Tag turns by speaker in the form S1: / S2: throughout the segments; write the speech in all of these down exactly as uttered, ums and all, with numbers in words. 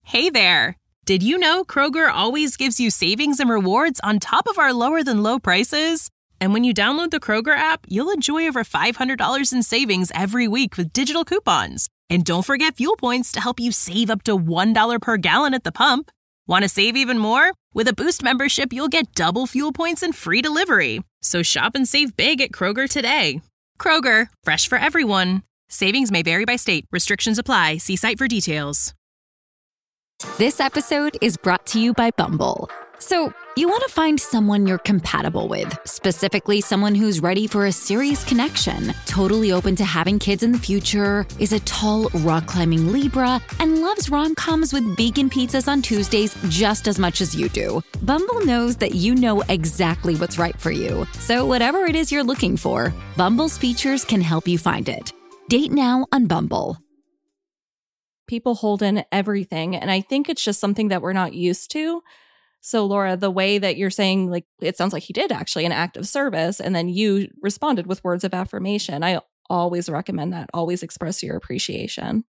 S1: Hey there! Did you know Kroger always gives you savings and rewards on top of our lower than low prices? And when you download the Kroger app, you'll enjoy over five hundred dollars in savings every week with digital coupons. And don't forget fuel points to help you save up to one dollar per gallon at the pump. Want to save even more? With a Boost membership, you'll get double fuel points and free delivery. So shop and save big at Kroger today. Kroger, fresh for everyone. Savings may vary by state. Restrictions apply. See site for details.
S2: This episode is brought to you by Bumble. So, you want to find someone you're compatible with, specifically someone who's ready for a serious connection, totally open to having kids in the future, is a tall, rock-climbing Libra, and loves rom-coms with vegan pizzas on Tuesdays just as much as you do. Bumble knows that you know exactly what's right for you. So, whatever it is you're looking for, Bumble's features can help you find it. Date now on Bumble.
S3: People hold in everything. And I think it's just something that we're not used to. So, Laura, the way that you're saying, like, it sounds like he did actually an act of service, and then you responded with words of affirmation. I always recommend that. Always express your appreciation.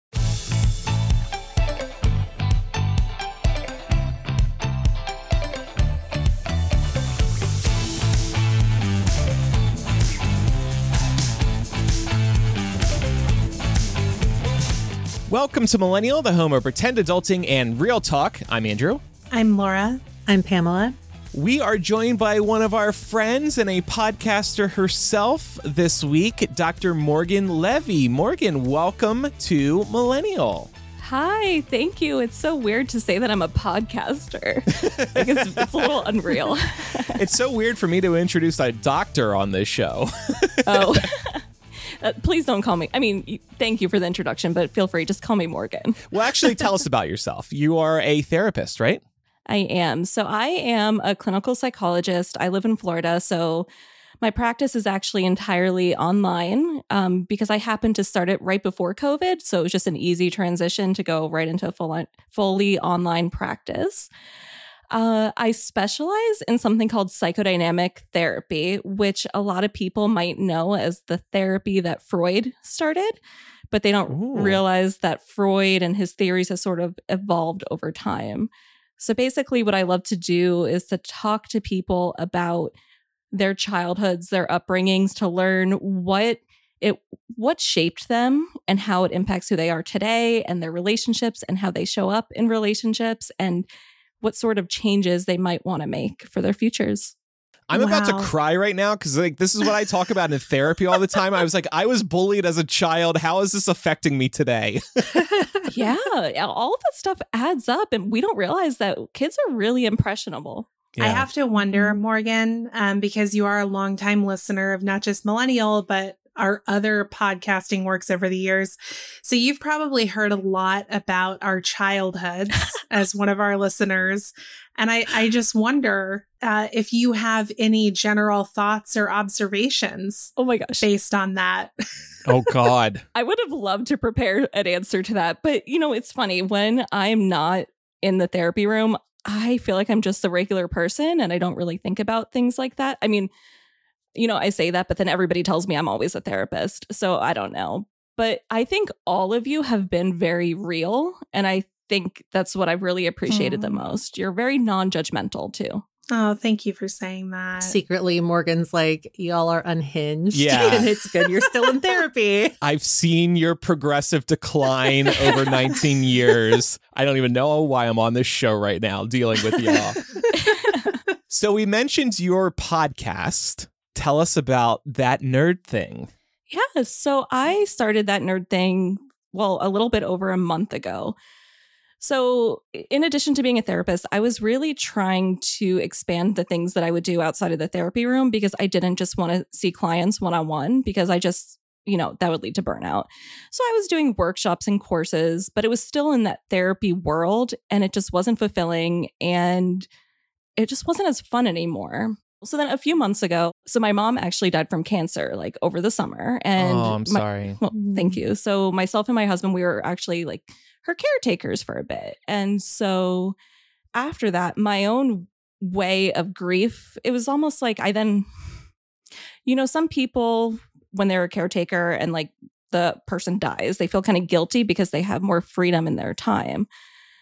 S4: Welcome to Millennial, the home of pretend adulting and real talk. I'm Andrew.
S5: I'm Laura. I'm Pamela.
S4: We are joined by one of our friends and a podcaster herself this week, Doctor Morgan Levy. Morgan, welcome to Millennial.
S3: Hi, thank you. It's so weird to say that I'm a podcaster. Like it's, it's a little unreal.
S4: It's so weird for me to introduce a doctor on this show.
S3: Oh, uh, please don't call me. I mean, thank you for the introduction, but feel free. Just call me Morgan.
S4: Well, actually, tell us about yourself. You are a therapist, right?
S3: I am. So I am a clinical psychologist. I live in Florida. So my practice is actually entirely online um, because I happened to start it right before COVID. So it was just an easy transition to go right into a full, fully online practice. Uh, I specialize in something called psychodynamic therapy, which a lot of people might know as the therapy that Freud started, but they don't Ooh. realize that Freud and his theories have sort of evolved over time. So basically what I love to do is to talk to people about their childhoods, their upbringings, to learn what it what shaped them and how it impacts who they are today and their relationships and how they show up in relationships and what sort of changes they might want to make for their futures.
S4: I'm
S5: wow.
S4: about to cry right now because like this is what I talk about in therapy all the time. I was like, I was bullied as a child. How is this affecting me today?
S3: Yeah, all of that stuff adds up, and we don't realize that kids are really impressionable.
S5: Yeah. I have to wonder, Morgan, um, because you are a longtime listener of not just Millennial, but our other podcasting works over the years. So you've probably heard a lot about our childhoods as one of our listeners. And I, I just wonder uh, if you have any general thoughts or observations.
S3: Oh my gosh.
S5: Based on that.
S4: Oh, God.
S3: I would have loved to prepare an answer to that. But, you know, it's funny. When I'm not in the therapy room, I feel like I'm just a regular person and I don't really think about things like that. I mean, you know, I say that, but then everybody tells me I'm always a therapist. So I don't know. But I think all of you have been very real. And I think that's what I've really appreciated mm. the most. You're very non-judgmental, too.
S5: Oh, thank you for saying that.
S6: Secretly, Morgan's like, y'all are unhinged.
S4: Yeah.
S6: And it's good you're still in therapy.
S4: I've seen your progressive decline over nineteen years. I don't even know why I'm on this show right now dealing with y'all. So we mentioned your podcast. Tell us about That Nerd Thing.
S3: Yeah, so I started That Nerd Thing, well, a little bit over a month ago. So in addition to being a therapist, I was really trying to expand the things that I would do outside of the therapy room because I didn't just want to see clients one-on-one because I just, you know, that would lead to burnout. So I was doing workshops and courses, but it was still in that therapy world and it just wasn't fulfilling and it just wasn't as fun anymore. So then a few months ago, so my mom actually died from cancer like over the summer. And
S4: oh, I'm
S3: my,
S4: sorry.
S3: Well, thank you. So myself and my husband, we were actually like her caretakers for a bit. And so after that, my own way of grief, it was almost like I then, you know, some people, when they're a caretaker and like the person dies, they feel kind of guilty because they have more freedom in their time.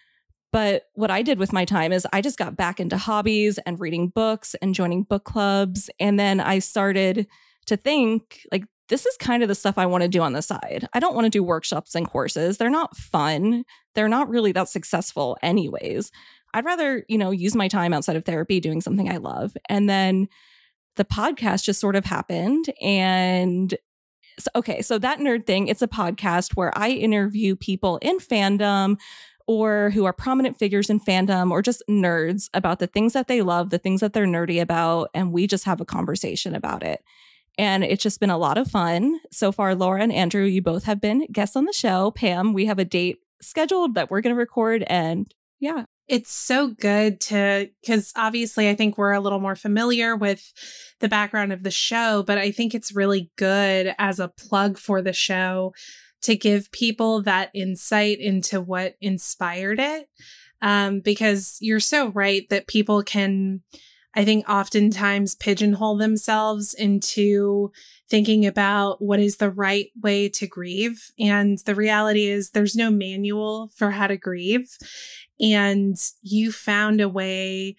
S3: But what I did with my time is I just got back into hobbies and reading books and joining book clubs. And then I started to think, like, this is kind of the stuff I want to do on the side. I don't want to do workshops and courses. They're not fun. They're not really that successful anyways. I'd rather, you know, use my time outside of therapy doing something I love. And then the podcast just sort of happened. And so, okay, so that nerd thing, it's a podcast where I interview people in fandom or who are prominent figures in fandom or just nerds about the things that they love, the things that they're nerdy about. And we just have a conversation about it. And it's just been a lot of fun. So far, Laura and Andrew, you both have been guests on the show. Pam, we have a date scheduled that we're going to record. And yeah.
S5: It's so good to, because obviously I think we're a little more familiar with the background of the show, but I think it's really good as a plug for the show to give people that insight into what inspired it. Um, because you're so right that people can, I think, oftentimes pigeonhole themselves into thinking about what is the right way to grieve. And the reality is there's no manual for how to grieve. And you found a way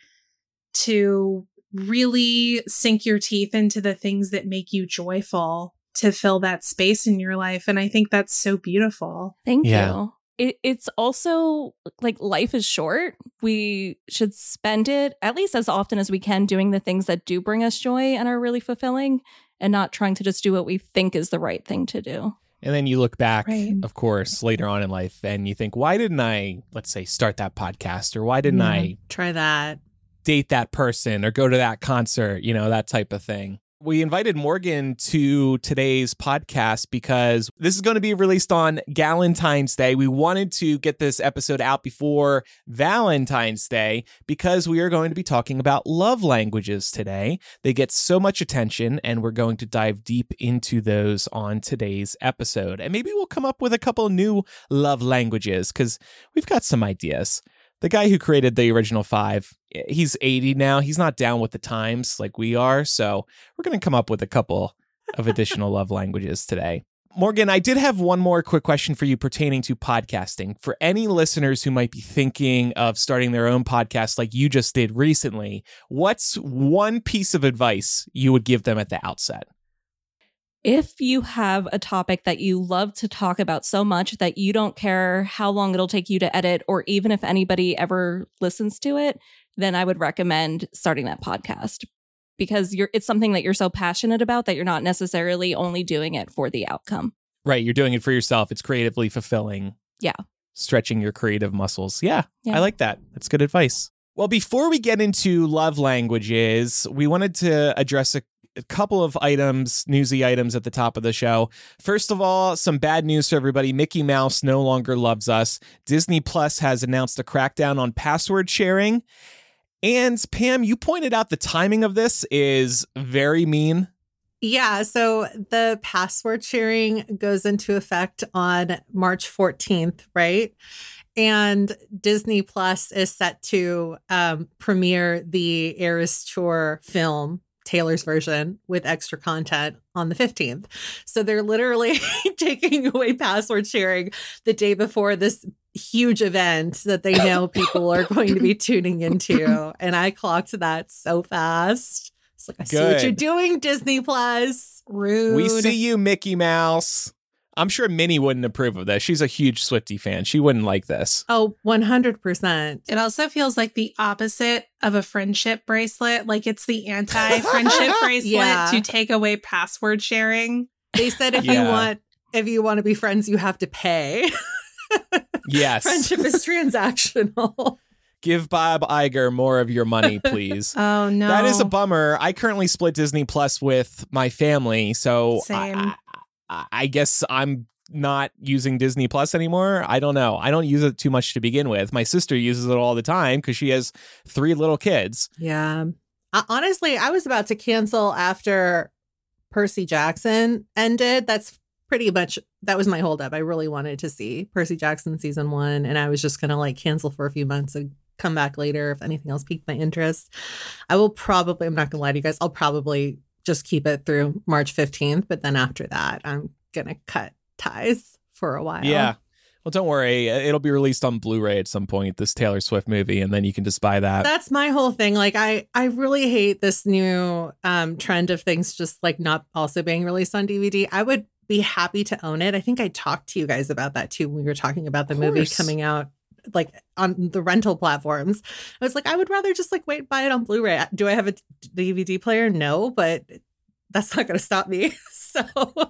S5: to really sink your teeth into the things that make you joyful to fill that space in your life. And I think that's so beautiful.
S3: Thank
S4: Yeah.
S3: you. It, it's also like life is short. We should spend it at least as often as we can doing the things that do bring us joy and are really fulfilling and not trying to just do what we think is the right thing to do.
S4: And then you look back,
S5: Right.
S4: of course, later on in life and you think, why didn't I, let's say, start that podcast? Or why didn't
S6: Yeah.
S4: I
S6: Try that.
S4: date that person or go to that concert? You know, that type of thing. We invited Morgan to today's podcast because this is going to be released on Galentine's Day. We wanted to get this episode out before Valentine's Day because we are going to be talking about love languages today. They get so much attention, and we're going to dive deep into those on today's episode. And maybe we'll come up with a couple new love languages because we've got some ideas. The guy who created the original five, he's eighty now. He's not down with the times like we are. So we're going to come up with a couple of additional love languages today. Morgan, I did have one more quick question for you pertaining to podcasting. For any listeners who might be thinking of starting their own podcast like you just did recently, what's one piece of advice you would give them at the outset?
S3: If you have a topic that you love to talk about so much that you don't care how long it'll take you to edit, or even if anybody ever listens to it, then I would recommend starting that podcast because you're it's something that you're so passionate about that you're not necessarily only doing it for the outcome.
S4: Right. You're doing it for yourself. It's creatively fulfilling.
S3: Yeah.
S4: Stretching your creative muscles. Yeah,
S3: Yeah.
S4: I like that. That's good advice. Well, before we get into love languages, we wanted to address a A couple of items, newsy items at the top of the show. First of all, some bad news for everybody. Mickey Mouse no longer loves us. Disney Plus has announced a crackdown on password sharing. And Pam, you pointed out the timing of this is very mean.
S6: Yeah, so the password sharing goes into effect on March fourteenth, right? And Disney Plus is set to um, premiere the Eras Tour film, Taylor's version, with extra content on the fifteenth. So they're literally taking away password sharing the day before this huge event that they know people are going to be tuning into. And I clocked that so fast. It's like, I see what
S4: Good.
S6: you're doing, Disney Plus.
S5: Rude.
S4: We see you, Mickey Mouse. I'm sure Minnie wouldn't approve of this. She's a huge Swiftie fan. She wouldn't like this.
S6: Oh, one hundred percent.
S5: It also feels like the opposite of a friendship bracelet. Like it's the anti-friendship bracelet
S6: Yeah.
S5: to take away password sharing.
S6: They said if you
S4: Yeah.
S6: want if you want to be friends, you have to pay.
S4: Yes.
S6: Friendship is transactional.
S4: Give Bob Iger more of your money, please.
S5: Oh, no.
S4: That is a bummer. I currently split Disney Plus with my family, so
S5: Same.
S4: I, I, I guess I'm not using Disney Plus anymore. I don't know. I don't use it too much to begin with. My sister uses it all the time because she has three little kids.
S6: Yeah. Uh, honestly, I was about to cancel after Percy Jackson ended. That's pretty much, that was my holdup. I really wanted to see Percy Jackson season one, and I was just going to like cancel for a few months and come back later if anything else piqued my interest. I will probably, I'm not going to lie to you guys, I'll probably just keep it through March fifteenth, but then after that, I'm going to cut ties for a while.
S4: Yeah. Well, don't worry. It'll be released on Blu-ray at some point, this Taylor Swift movie, and then you can just buy that.
S6: That's my whole thing. Like, I, I really hate this new um, trend of things just like not also being released on D V D. I would be happy to own it. I think I talked to you guys about that too when we were talking about the movie coming out like on the rental platforms. I was like, I would rather just like wait and buy it on Blu-ray. Do I have a D V D player? No, but that's not going to stop me. So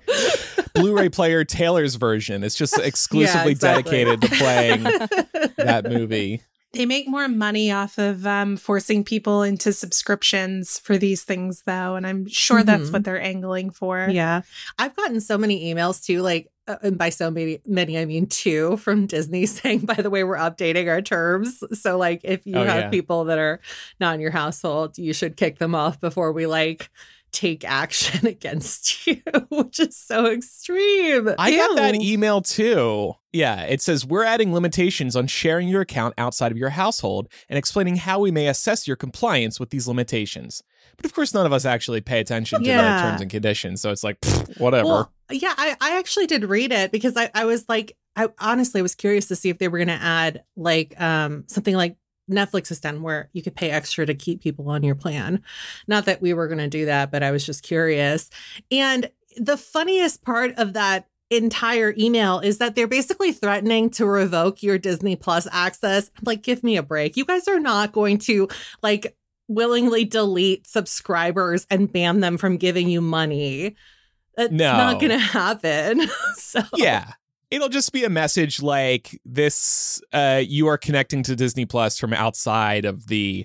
S4: Blu-ray player Taylor's version. It's just exclusively
S6: yeah, exactly.
S4: dedicated to playing that movie.
S5: They make more money off of um, forcing people into subscriptions for these things, though. And I'm sure mm-hmm. that's what they're angling for.
S6: Yeah. I've gotten so many emails, too, like, uh, and by so many, many, I mean two from Disney saying, by the way, we're updating our terms. So, like, if you
S4: oh,
S6: have
S4: yeah. people
S6: people that are not in your household, you should kick them off before we, like, take action against you, which is so extreme.
S4: I
S6: Ew.
S4: got that email too. Yeah, it says, we're adding limitations on sharing your account outside of your household and explaining how we may assess your compliance with these limitations. But of course, none of us actually pay attention to
S6: yeah.
S4: the terms and conditions. So it's like, pfft, whatever.
S6: Well, yeah, I, I actually did read it because I, I was like, I honestly was curious to see if they were going to add like um something like Netflix has done where you could pay extra to keep people on your plan. Not that we were going to do that, but I was just curious. And the funniest part of that entire email is that they're basically threatening to revoke your Disney Plus access. Like, give me a break. You guys are not going to like willingly delete subscribers and ban them from giving you money. It's
S4: no.
S6: not going to happen. So
S4: yeah. It'll just be a message like this, uh, you are connecting to Disney Plus from outside of the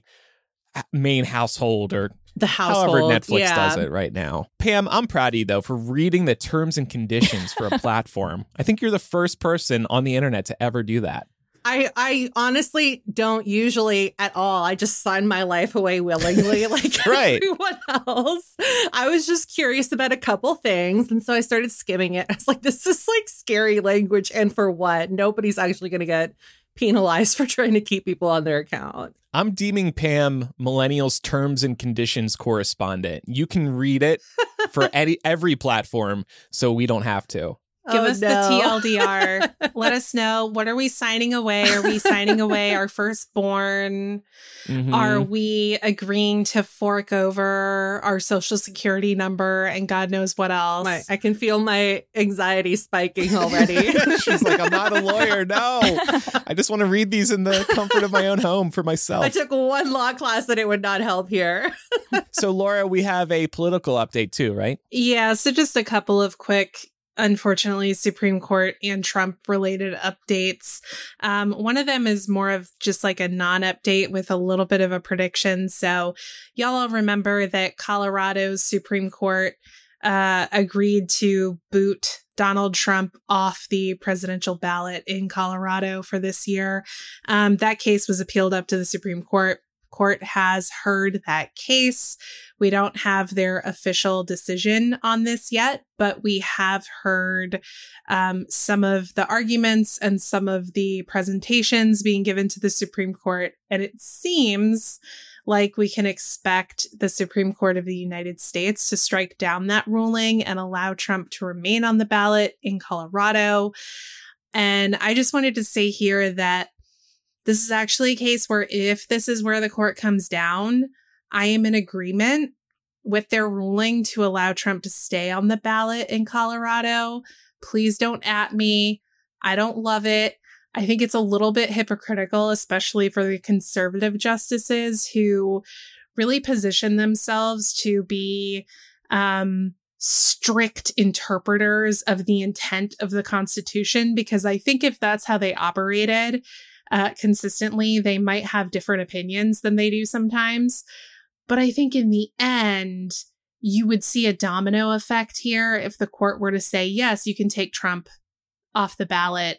S4: main household or
S6: the household.
S4: However Netflix
S6: yeah.
S4: does it right now. Pam, I'm proud of you, though, for reading the terms and conditions for a platform. I think you're the first person on the internet to ever do that.
S6: I, I honestly don't usually at all. I just sign my life away willingly like
S4: right.
S6: everyone else. I was just curious about a couple things. And so I started skimming it. I was like, this is like scary language. And for what? Nobody's actually going to get penalized for trying to keep people on their account.
S4: I'm deeming Pam Millennials terms and conditions correspondent. You can read it for any every platform, so we don't have to.
S5: Give
S6: oh,
S5: us
S6: no.
S5: the T L D R. Let us know. What are we signing away? Are we signing away our firstborn?
S4: Mm-hmm.
S5: Are we agreeing to fork over our social security number and God knows what else?
S6: My, I can feel my anxiety spiking already.
S4: She's like, I'm not a lawyer. No, I just want to read these in the comfort of my own home for myself.
S6: I took one law class and it would not help here.
S4: So, Laura, we have a political update too, right?
S5: Yeah. So just a couple of quick, unfortunately, Supreme Court and Trump related updates. Um, one of them is more of just like a non-update with a little bit of a prediction. So y'all all remember that Colorado's Supreme Court uh, agreed to boot Donald Trump off the presidential ballot in Colorado for this year. Um, that case was appealed up to the Supreme Court. Court has heard that case. We don't have their official decision on this yet, but we have heard um, some of the arguments and some of the presentations being given to the Supreme Court. And it seems like we can expect the Supreme Court of the United States to strike down that ruling and allow Trump to remain on the ballot in Colorado. And I just wanted to say here that this is actually a case where if this is where the court comes down, I am in agreement with their ruling to allow Trump to stay on the ballot in Colorado. Please don't at me. I don't love it. I think it's a little bit hypocritical, especially for the conservative justices who really position themselves to be um, strict interpreters of the intent of the Constitution, because I think if that's how they operated uh, consistently, they might have different opinions than they do sometimes. But I think in the end, you would see a domino effect here if the court were to say, yes, you can take Trump off the ballot.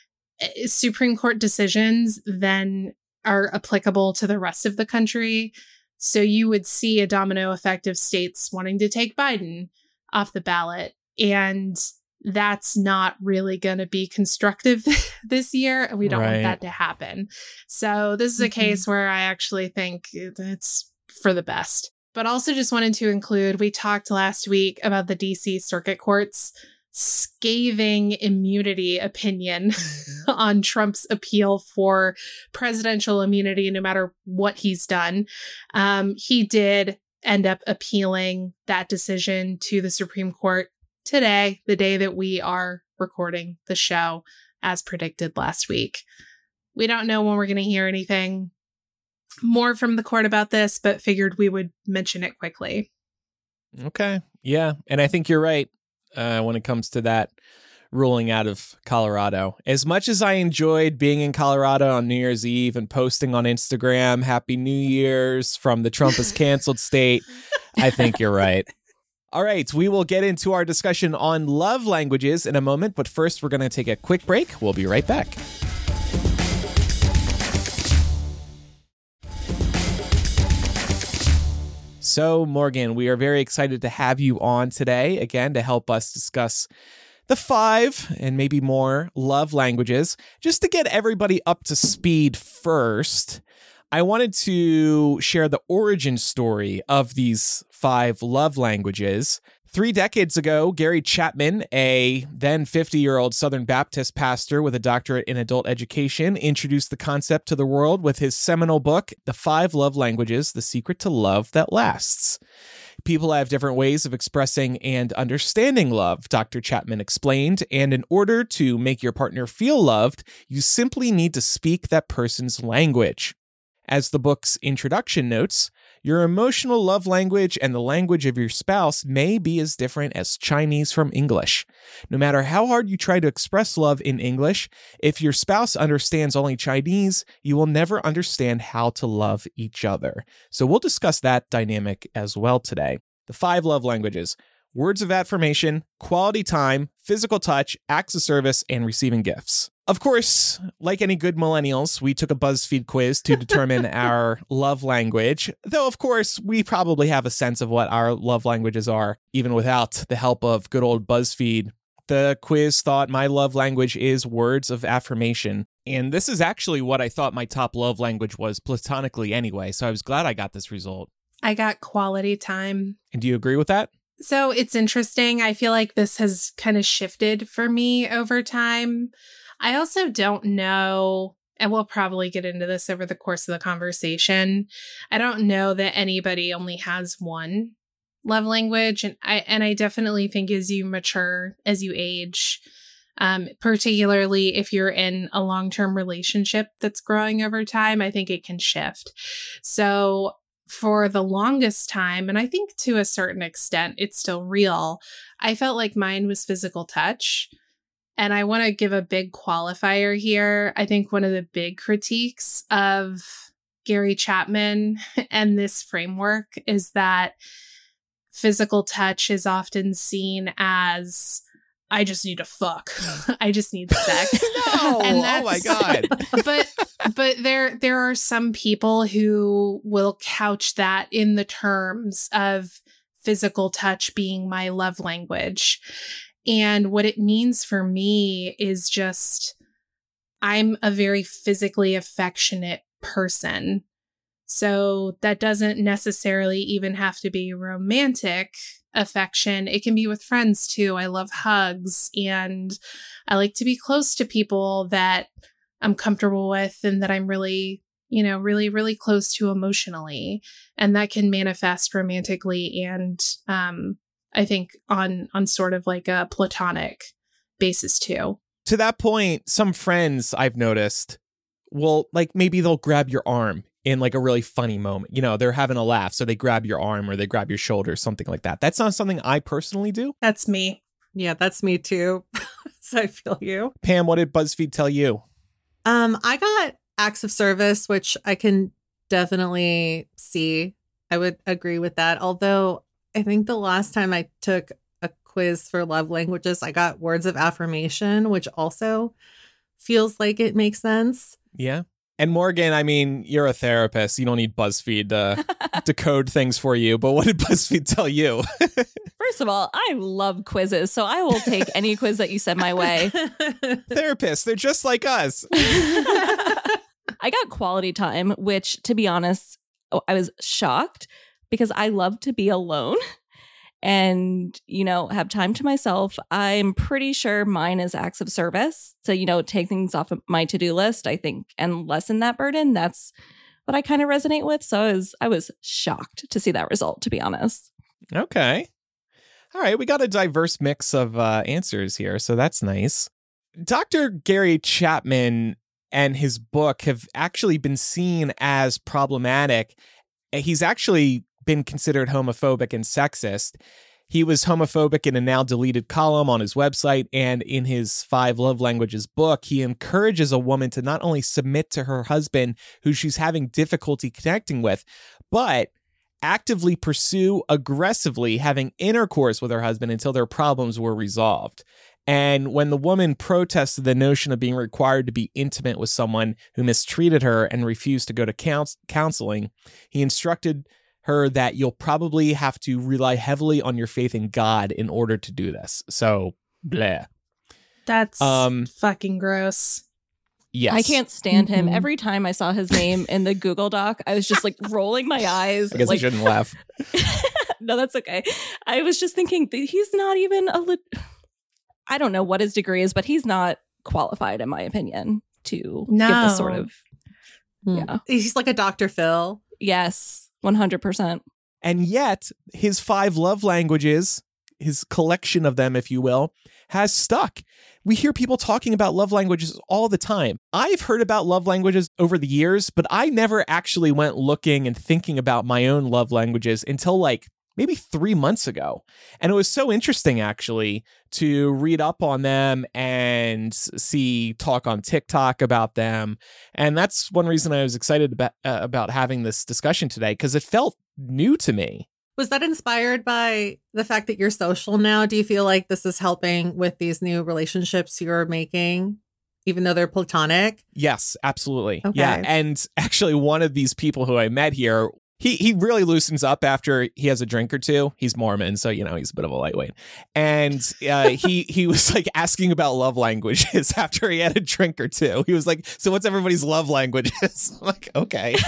S5: Supreme Court decisions then are applicable to the rest of the country. So you would see a domino effect of states wanting to take Biden off the ballot. And that's not really going to be constructive this year. And we don't
S4: right.
S5: want that to happen. So this is a mm-hmm. case where I actually think it's for the best. But also just wanted to include, we talked last week about the D C Circuit Court's scathing immunity opinion on Trump's appeal for presidential immunity, no matter what he's done. Um, he did end up appealing that decision to the Supreme Court today, the day that we are recording the show, as predicted last week. We don't know when we're going to hear anything more from the court about this, but figured we would mention it quickly.
S4: Okay. Yeah. And I think you're right uh, when it comes to that ruling out of Colorado. As much as I enjoyed being in Colorado on New Year's Eve and posting on Instagram, Happy New Year's from the Trump is canceled state, I think you're right. All right. We will get into our discussion on love languages in a moment, but first we're going to take a quick break. We'll be right back. So, Morgan, we are very excited to have you on today, again, to help us discuss the five and maybe more love languages. Just to get everybody up to speed first, I wanted to share the origin story of these five love languages. Three decades ago, Gary Chapman, a then fifty-year-old Southern Baptist pastor with a doctorate in adult education, introduced the concept to the world with his seminal book, The Five Love Languages, The Secret to Love That Lasts. People have different ways of expressing and understanding love, Doctor Chapman explained, and in order to make your partner feel loved, you simply need to speak that person's language. As the book's introduction notes, your emotional love language and the language of your spouse may be as different as Chinese from English. No matter how hard you try to express love in English, if your spouse understands only Chinese, you will never understand how to love each other. So we'll discuss that dynamic as well today. The five love languages: words of affirmation, quality time, physical touch, acts of service, and receiving gifts. Of course, like any good millennials, we took a BuzzFeed quiz to determine our love language, though, of course, we probably have a sense of what our love languages are, even without the help of good old BuzzFeed. The quiz thought my love language is words of affirmation, and this is actually what I thought my top love language was platonically anyway, so I was glad I got this result.
S5: I got quality time.
S4: And do you agree with that?
S5: So it's interesting. I feel like this has kind of shifted for me over time. I also don't know, and we'll probably get into this over the course of the conversation. I don't know that anybody only has one love language. And I and I definitely think as you mature, as you age, um, particularly if you're in a long-term relationship that's growing over time, I think it can shift. So for the longest time, and I think to a certain extent, it's still real, I felt like mine was physical touch. And I want to give a big qualifier here. I think one of the big critiques of Gary Chapman and this framework is that physical touch is often seen as, I just need to fuck. I just need sex.
S4: No, and oh my God.
S5: but but there there are some people who will couch that in the terms of physical touch being my love language. And what it means for me is just, I'm a very physically affectionate person. So that doesn't necessarily even have to be romantic affection. It can be with friends too. I love hugs, and I like to be close to people that I'm comfortable with and that I'm really, you know, really, really close to emotionally. And that can manifest romantically and, um, I think on on sort of like a platonic basis too.
S4: To that point, some friends I've noticed will, like, maybe they'll grab your arm in like a really funny moment. You know, they're having a laugh, so they grab your arm or they grab your shoulder, something like that. That's not something I personally do.
S5: That's me.
S6: Yeah, that's me too. So I feel you.
S4: Pam, what did BuzzFeed tell you?
S6: Um, I got acts of service, which I can definitely see. I would agree with that. Although I think the last time I took a quiz for love languages, I got words of affirmation, which also feels like it makes sense.
S4: Yeah. And Morgan, I mean, you're a therapist. You don't need BuzzFeed to decode things for you. But what did BuzzFeed tell you?
S3: First of all, I love quizzes, so I will take any quiz that you send my way.
S4: Therapists, they're just like us.
S3: I got quality time, which, to be honest, I was shocked because I love to be alone. and, you know, have time to myself. I'm pretty sure mine is acts of service. So, you know, take things off of my to-do list, I think, and lessen that burden. That's what I kind of resonate with. So I was, I was shocked to see that result, to be honest.
S4: Okay. All right. We got a diverse mix of uh, answers here. So that's nice. Doctor Gary Chapman and his book have actually been seen as problematic. He's actually been considered homophobic and sexist. He was homophobic in a now deleted column on his website, and in his Five Love Languages book, he encourages a woman to not only submit to her husband, who she's having difficulty connecting with, but actively pursue aggressively having intercourse with her husband until their problems were resolved. And when the woman protested the notion of being required to be intimate with someone who mistreated her and refused to go to couns- counseling, he instructed her that you'll probably have to rely heavily on your faith in God in order to do this. So, bleh.
S5: That's
S4: Um,
S5: fucking gross.
S4: Yes.
S3: I can't stand him.
S6: Mhm.
S3: Every time I saw his name in the Google Doc, I was just like rolling my eyes.
S4: I guess
S3: like,
S4: I shouldn't laugh.
S3: No, that's okay. I was just thinking that he's not even a lit. I don't know what his degree is, but he's not qualified, in my opinion, to
S5: No.
S3: give this sort of.
S6: Hmm.
S3: Yeah.
S6: He's like a Doctor Phil.
S3: Yes, one hundred percent.
S4: And yet, his five love languages, his collection of them, if you will, has stuck. We hear people talking about love languages all the time. I've heard about love languages over the years, but I never actually went looking and thinking about my own love languages until like maybe three months ago. And it was so interesting, actually, to read up on them and see talk on TikTok about them. And that's one reason I was excited about, uh, about having this discussion today, because it felt new to me.
S6: Was that inspired by the fact that you're social now? Do you feel like this is helping with these new relationships you're making, even though they're platonic?
S4: Yes, absolutely.
S6: Okay.
S4: Yeah. And actually, one of these people who I met here, he he really loosens up after he has a drink or two. He's Mormon, so, you know, he's a bit of a lightweight. And uh, he he was like asking about love languages after he had a drink or two. He was like, so what's everybody's love languages? I'm like, okay.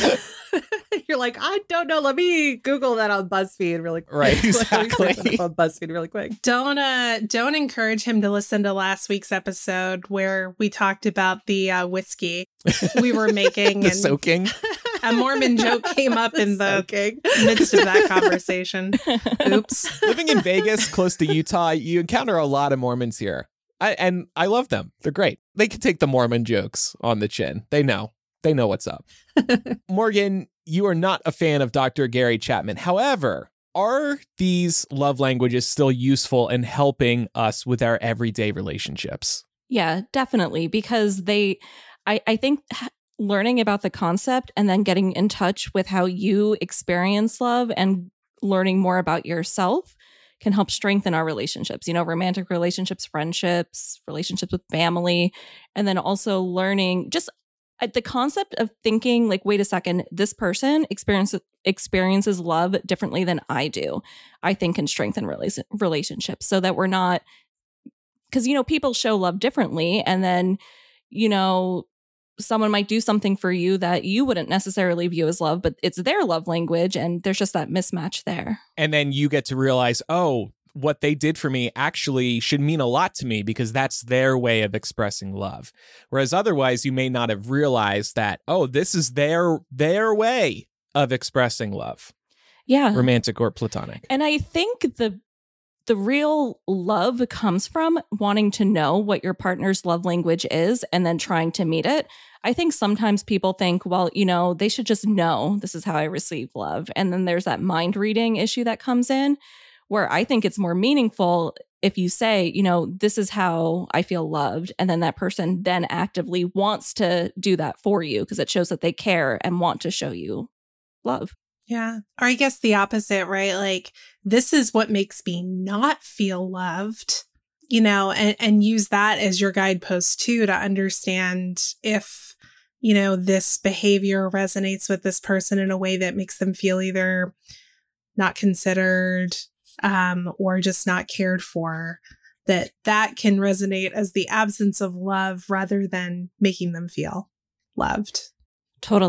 S6: You're like, I don't know. Let me Google that on BuzzFeed really quick.
S4: Right,
S6: Let me search
S4: exactly.
S6: it up on BuzzFeed really quick.
S5: Don't uh don't encourage him to listen to last week's episode where we talked about the uh, whiskey we were making
S4: The
S5: and
S4: soaking.
S5: a Mormon joke came up in the
S6: Soaking.
S5: midst of that conversation. Oops.
S4: Living in Vegas, close to Utah, you encounter a lot of Mormons here. I, and I love them. They're great. They can take the Mormon jokes on the chin. They know. They know what's up. Morgan, you are not a fan of Doctor Gary Chapman. However, are these love languages still useful in helping us with our everyday relationships?
S3: Yeah, definitely. Because they, I, I think h- learning about the concept and then getting in touch with how you experience love and learning more about yourself can help strengthen our relationships, you know, romantic relationships, friendships, relationships with family, and then also learning just uh, the concept of thinking like, wait a second, this person experiences experiences love differently than I do, I think can strengthen rela- relationships so that we're not, because, you know, people show love differently. And then, you know, someone might do something for you that you wouldn't necessarily view as love, but it's their love language. And there's just that mismatch there.
S4: And then you get to realize, oh, what they did for me actually should mean a lot to me because that's their way of expressing love. Whereas otherwise, you may not have realized that, oh, this is their their way of expressing love,
S3: Yeah.
S4: romantic or platonic.
S3: And I think the the real love comes from wanting to know what your partner's love language is and then trying to meet it. I think sometimes people think, well, you know, they should just know this is how I receive love. And then there's that mind reading issue that comes in where I think it's more meaningful if you say, you know, this is how I feel loved. And then that person then actively wants to do that for you because it shows that they care and want to show you love.
S5: Yeah. Or I guess the opposite, right? Like, this is what makes me not feel loved, you know, and, and use that as your guidepost too to understand if, you know, this behavior resonates with this person in a way that makes them feel either not considered um, or just not cared for, that that can resonate as the absence of love rather than making them feel loved.
S3: Totally.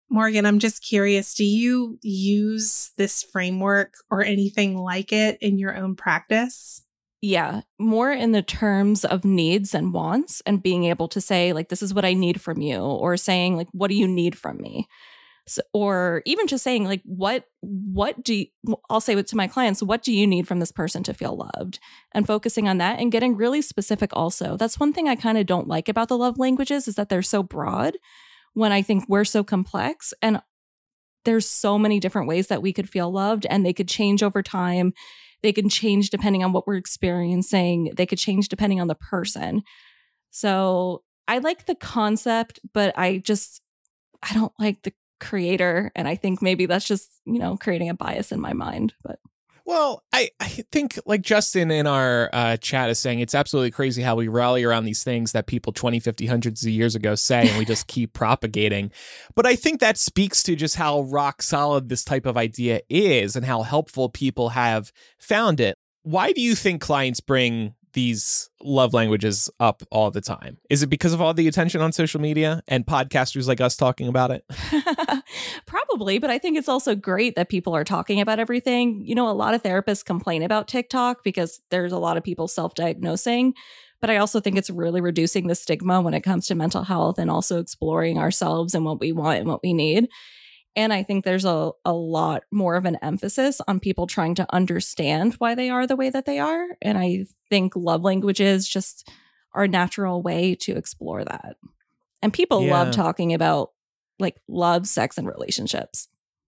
S5: Morgan, I'm just curious, do you use this framework or anything like it in your own practice?
S3: Yeah, more in the terms of needs and wants, and being able to say, like, this is what I need from you, or saying, like, what do you need from me? So, or even just saying, like, what, what do you, I'll say it to my clients, what do you need from this person to feel loved? And focusing on that and getting really specific also. That's one thing I kind of don't like about the love languages, is that they're so broad when I think we're so complex, and there's so many different ways that we could feel loved, and they could change over time. They can change depending on what we're experiencing. They could change depending on the person. So I like the concept, but I just, I don't like the creator. And I think maybe that's just, you know, creating a bias in my mind. But
S4: Well, I, I think like Justin in our uh, chat is saying, it's absolutely crazy how we rally around these things that people twenty, fifty, hundreds of years ago say, and we just keep propagating. But I think that speaks to just how rock solid this type of idea is and how helpful people have found it. Why do you think clients bring these love languages up all the time? Is it because of all the attention on social media and podcasters like us talking about it?
S3: Probably, but I think it's also great that people are talking about everything. You know, a lot of therapists complain about TikTok because there's a lot of people self-diagnosing, but I also think it's really reducing the stigma when it comes to mental health and also exploring ourselves and what we want and what we need. And I think there's a, a lot more of an emphasis on people trying to understand why they are the way that they are. And I think love languages just are a natural way to explore that. And people
S4: Yeah.
S3: love talking about like love, sex, and relationships.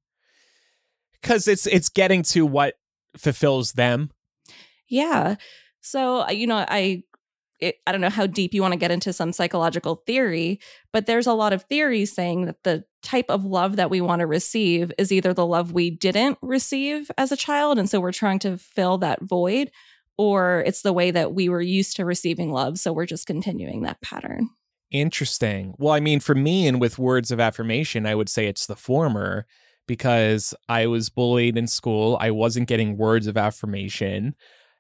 S4: Because it's it's getting to what fulfills them.
S3: Yeah. So, uh, you know, I it, I don't know how deep you want to get into some psychological theory, but there's a lot of theories saying that the type of love that we want to receive is either the love we didn't receive as a child, and so we're trying to fill that void, or it's the way that we were used to receiving love, so we're just continuing that pattern.
S4: Interesting. Well, I mean, for me and with words of affirmation, I would say it's the former, because I was bullied in school. I wasn't getting words of affirmation.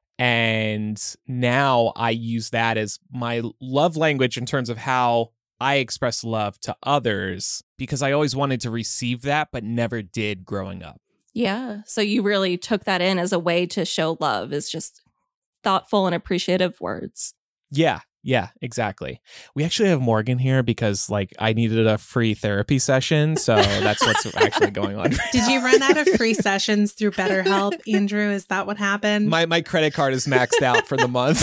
S4: And now I use that as my love language in terms of how I express love to others, because I always wanted to receive that, but never did growing up.
S3: Yeah. So you really took that in as a way to show love, is just thoughtful and appreciative words.
S4: Yeah. Yeah, exactly. We actually have Morgan here because, like, I needed a free therapy session, so that's what's actually going on.
S5: Did you run out of free sessions through BetterHelp, Andrew? Is that what happened?
S4: My my credit card is maxed out for the month.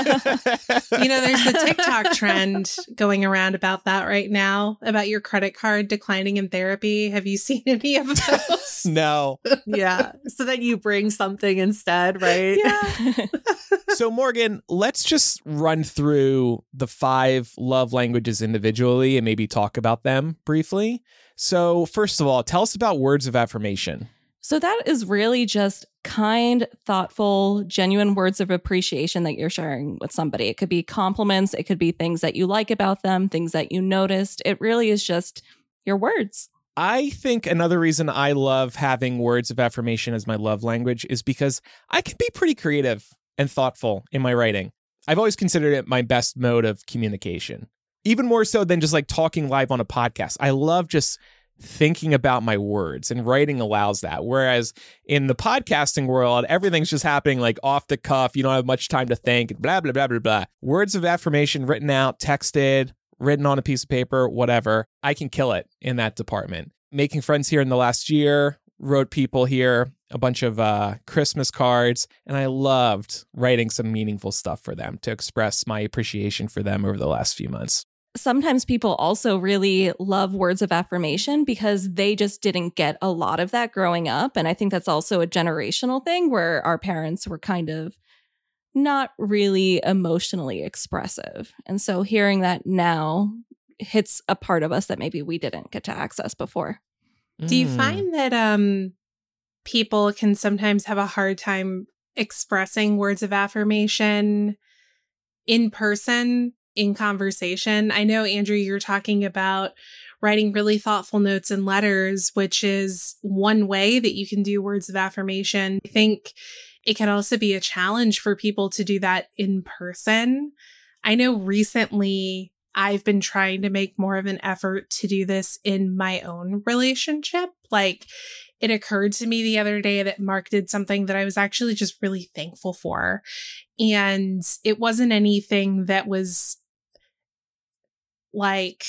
S5: You know, there's the TikTok trend going around about that right now, about your credit card declining in therapy. Have you seen any of those?
S4: No.
S6: Yeah. So that you bring something instead, right?
S5: Yeah.
S4: So, Morgan, let's just run through the five love languages individually and maybe talk about them briefly. So, first of all, tell us about words of affirmation.
S3: So that is really just kind, thoughtful, genuine words of appreciation that you're sharing with somebody. It could be compliments. It could be things that you like about them, things that you noticed. It really is just your words.
S4: I think another reason I love having words of affirmation as my love language is because I can be pretty creative and thoughtful in my writing. I've always considered it my best mode of communication, even more so than just like talking live on a podcast. I love just thinking about my words, and writing allows that. Whereas in the podcasting world, everything's just happening like off the cuff. You don't have much time to think, blah, blah, blah, blah, blah. Words of affirmation written out, texted, written on a piece of paper, whatever. I can kill it in that department. Making friends here in the last year, wrote people here a bunch of uh, Christmas cards, and I loved writing some meaningful stuff for them to express my appreciation for them over the last few months.
S3: Sometimes people also really love words of affirmation because they just didn't get a lot of that growing up. And I think that's also a generational thing where our parents were kind of not really emotionally expressive. And so hearing that now hits a part of us that maybe we didn't get to access before.
S5: Do you
S4: Mm.
S5: find that um, people can sometimes have a hard time expressing words of affirmation in person, in conversation? I know, Andrew, you're talking about writing really thoughtful notes and letters, which is one way that you can do words of affirmation. I think it can also be a challenge for people to do that in person. I know recently I've been trying to make more of an effort to do this in my own relationship. Like, it occurred to me the other day that Mark did something that I was actually just really thankful for. And it wasn't anything that was like,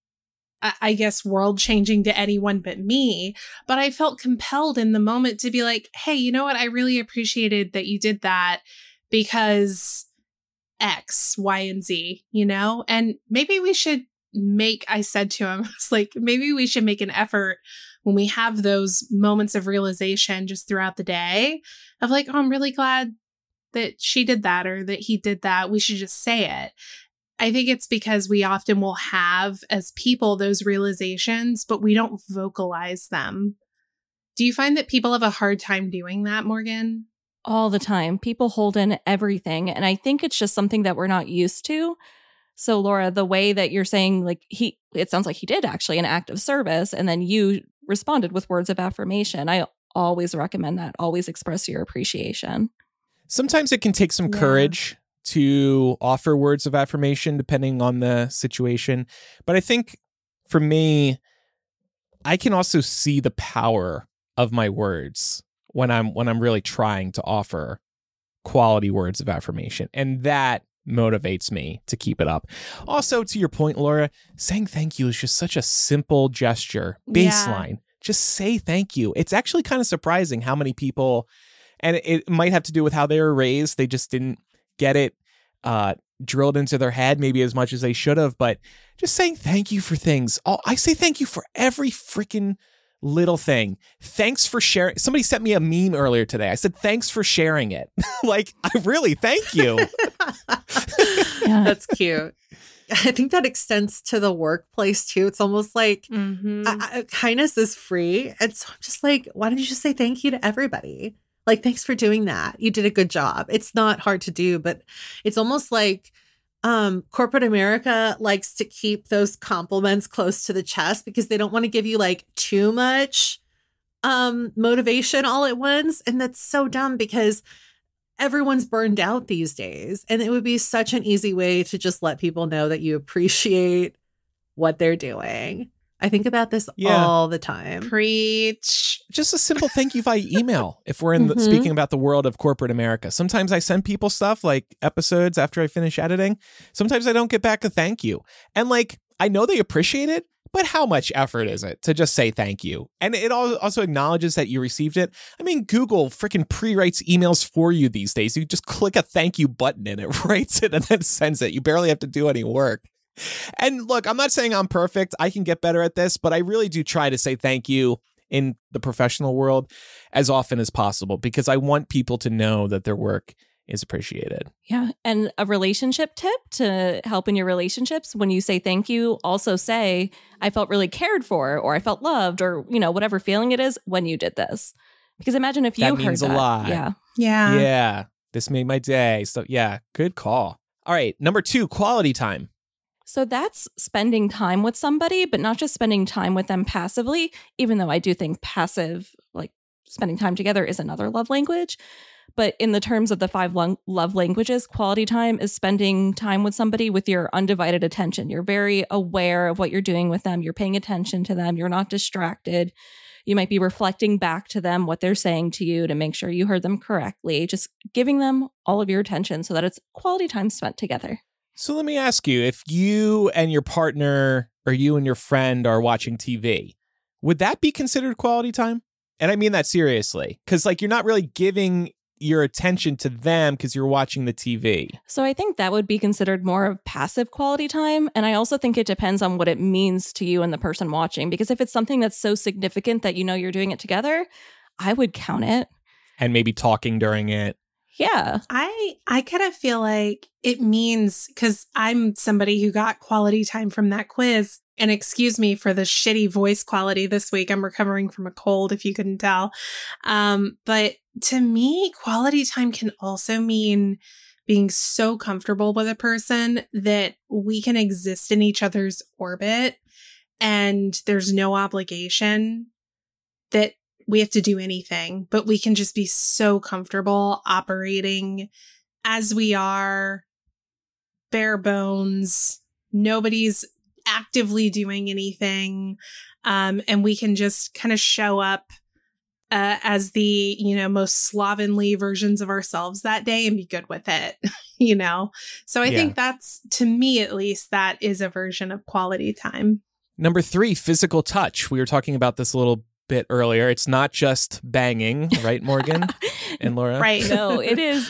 S5: I guess, world changing to anyone but me. But I felt compelled in the moment to be like, hey, you know what? I really appreciated that you did that because X, Y, and Z, you know? And maybe we should make, I said to him, I was like, maybe we should make an effort when we have those moments of realization just throughout the day of like, oh, I'm really glad that she did that or that he did that. We should just say it. I think it's because we often will have as people those realizations, but we don't vocalize them. Do you find that people have a hard time doing that, Morgan?
S3: All the time. People hold in everything. And I think it's just something that we're not used to. So Laura, the way that you're saying, like, he, it sounds like he did actually an act of service, and then you responded with words of affirmation. I always recommend that. Always express your appreciation.
S4: Sometimes it can take some
S5: Yeah.
S4: courage to offer words of affirmation depending on the situation. But I think for me, I can also see the power of my words when I'm when I'm really trying to offer quality words of affirmation. And that motivates me to keep it up. Also, to your point, Laura, saying thank you is just such a simple gesture. Baseline. Yeah. Just say thank you. It's actually kind of surprising how many people, and it might have to do with how they were raised. They just didn't get it uh, drilled into their head maybe as much as they should have, but just saying thank you for things. Oh, I say thank you for every freaking little thing. Thanks for sharing. Somebody sent me a meme earlier today. I said, thanks for sharing it. Like, I really thank you.
S6: Yeah. That's cute. I think that extends to the workplace too. It's almost like
S5: Mm-hmm.
S6: I, I, kindness is free. And so I'm just like, why don't you just say thank you to everybody? Like, thanks for doing that. You did a good job. It's not hard to do, but it's almost like um, corporate America likes to keep those compliments close to the chest because they don't want to give you like too much um, motivation all at once. And that's so dumb because everyone's burned out these days. And it would be such an easy way to just let people know that you appreciate what they're doing. I think about this
S4: Yeah.
S6: all the time.
S5: Preach.
S4: Just a simple thank you via email. If we're in the,
S6: Mhm.
S4: speaking about the world of corporate America, sometimes I send people stuff like episodes after I finish editing. Sometimes I don't get back a thank you. And like, I know they appreciate it, but how much effort is it to just say thank you? And it also acknowledges that you received it. I mean, Google freaking pre-writes emails for you these days. You just click a thank you button and it writes it and then sends it. You barely have to do any work. And look, I'm not saying I'm perfect. I can get better at this, but I really do try to say thank you in the professional world as often as possible because I want people to know that their work is appreciated.
S3: Yeah. And a relationship tip to help in your relationships, when you say thank you, also say, I felt really cared for, or I felt loved, or, you know, whatever feeling it is when you did this. Because imagine if you
S4: That
S3: heard
S4: means a
S3: that.
S4: lot.
S3: Yeah.
S5: Yeah.
S4: Yeah, this made my day. So yeah, good call. All right, number two, quality time.
S3: So that's spending time with somebody, but not just spending time with them passively, even though I do think passive, like spending time together, is another love language. But in the terms of the five lo- love languages, quality time is spending time with somebody with your undivided attention. You're very aware of what you're doing with them. You're paying attention to them. You're not distracted. You might be reflecting back to them what they're saying to you to make sure you heard them correctly. Just giving them all of your attention so that it's quality time spent together.
S4: So let me ask you, if you and your partner or you and your friend are watching T V, would that be considered quality time? And I mean that seriously, because like you're not really giving your attention to them because you're watching the T V.
S3: So I think that would be considered more of passive quality time. And I also think it depends on what it means to you and the person watching. Because if it's something that's so significant that you know you're doing it together, I would count it.
S4: And maybe talking during it.
S3: Yeah.
S5: I I kind of feel like it means, because I'm somebody who got quality time from that quiz. And excuse me for the shitty voice quality this week. I'm recovering from a cold, if you couldn't tell. Um, but to me, quality time can also mean being so comfortable with a person that we can exist in each other's orbit and there's no obligation that we have to do anything, but we can just be so comfortable operating as we are, bare bones, nobody's actively doing anything. Um, and we can just kind of show up uh, as the, you know, most slovenly versions of ourselves that day and be good with it, you know? So I
S4: Yeah.
S5: think that's, to me at least, that is a version of quality time.
S4: Number three, physical touch. We were talking about this a little bit earlier. It's not just banging, right, Morgan and Laura?
S5: Right.
S3: No, it is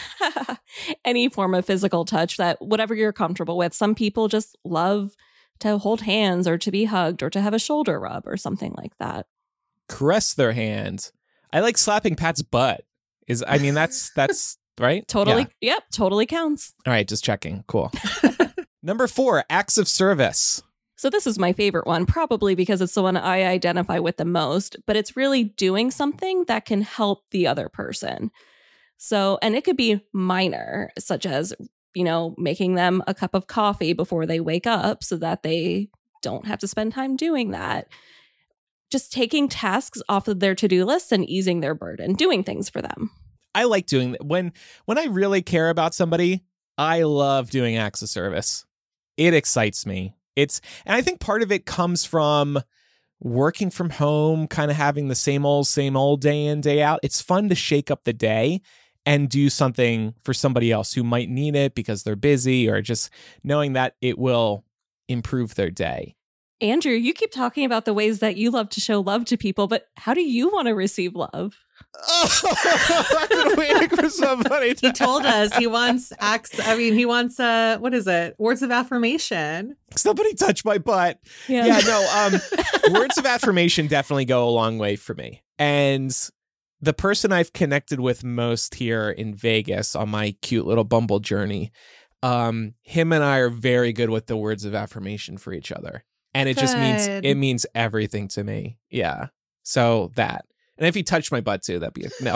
S3: any form of physical touch, that whatever you're comfortable with. Some people just love to hold hands or to be hugged or to have a shoulder rub or something like that.
S4: Caress their hand. I like slapping Pat's butt. Is I mean, that's, that's right?
S3: Totally.
S4: Yeah.
S3: Yep. Totally counts.
S4: All right, just checking. Cool. Number four, acts of service.
S3: So this is my favorite one, probably because it's the one I identify with the most, but it's really doing something that can help the other person. So, and it could be minor, such as, you know, making them a cup of coffee before they wake up so that they don't have to spend time doing that. Just taking tasks off of their to-do lists and easing their burden, doing things for them.
S4: I like doing that. When, when I really care about somebody, I love doing acts of service. It excites me. It's, and I think part of it comes from working from home, kind of having the same old, same old day in, day out. It's fun to shake up the day and do something for somebody else who might need it because they're busy, or just knowing that it will improve their day.
S3: Andrew, you keep talking about the ways that you love to show love to people, but how do you want to receive love?
S4: Oh, I've been waiting for somebody to
S6: He told us he wants acts. I mean, he wants, uh, what is it? Words of affirmation.
S4: Somebody touch my butt.
S3: Yeah.
S4: Yeah, no, um, words of affirmation definitely go a long way for me. And the person I've connected with most here in Vegas on my cute little Bumble journey, um, him and I are very good with the words of affirmation for each other. And it just means,
S5: Good.
S4: it means everything to me. Yeah. So that. And if he touched my butt too, that'd be a, no.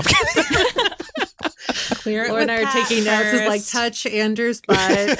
S5: Clear it
S6: Laura and
S5: with
S6: I are
S5: Pat
S6: taking notes. Is like,
S5: first.
S6: touch Andrew's butt.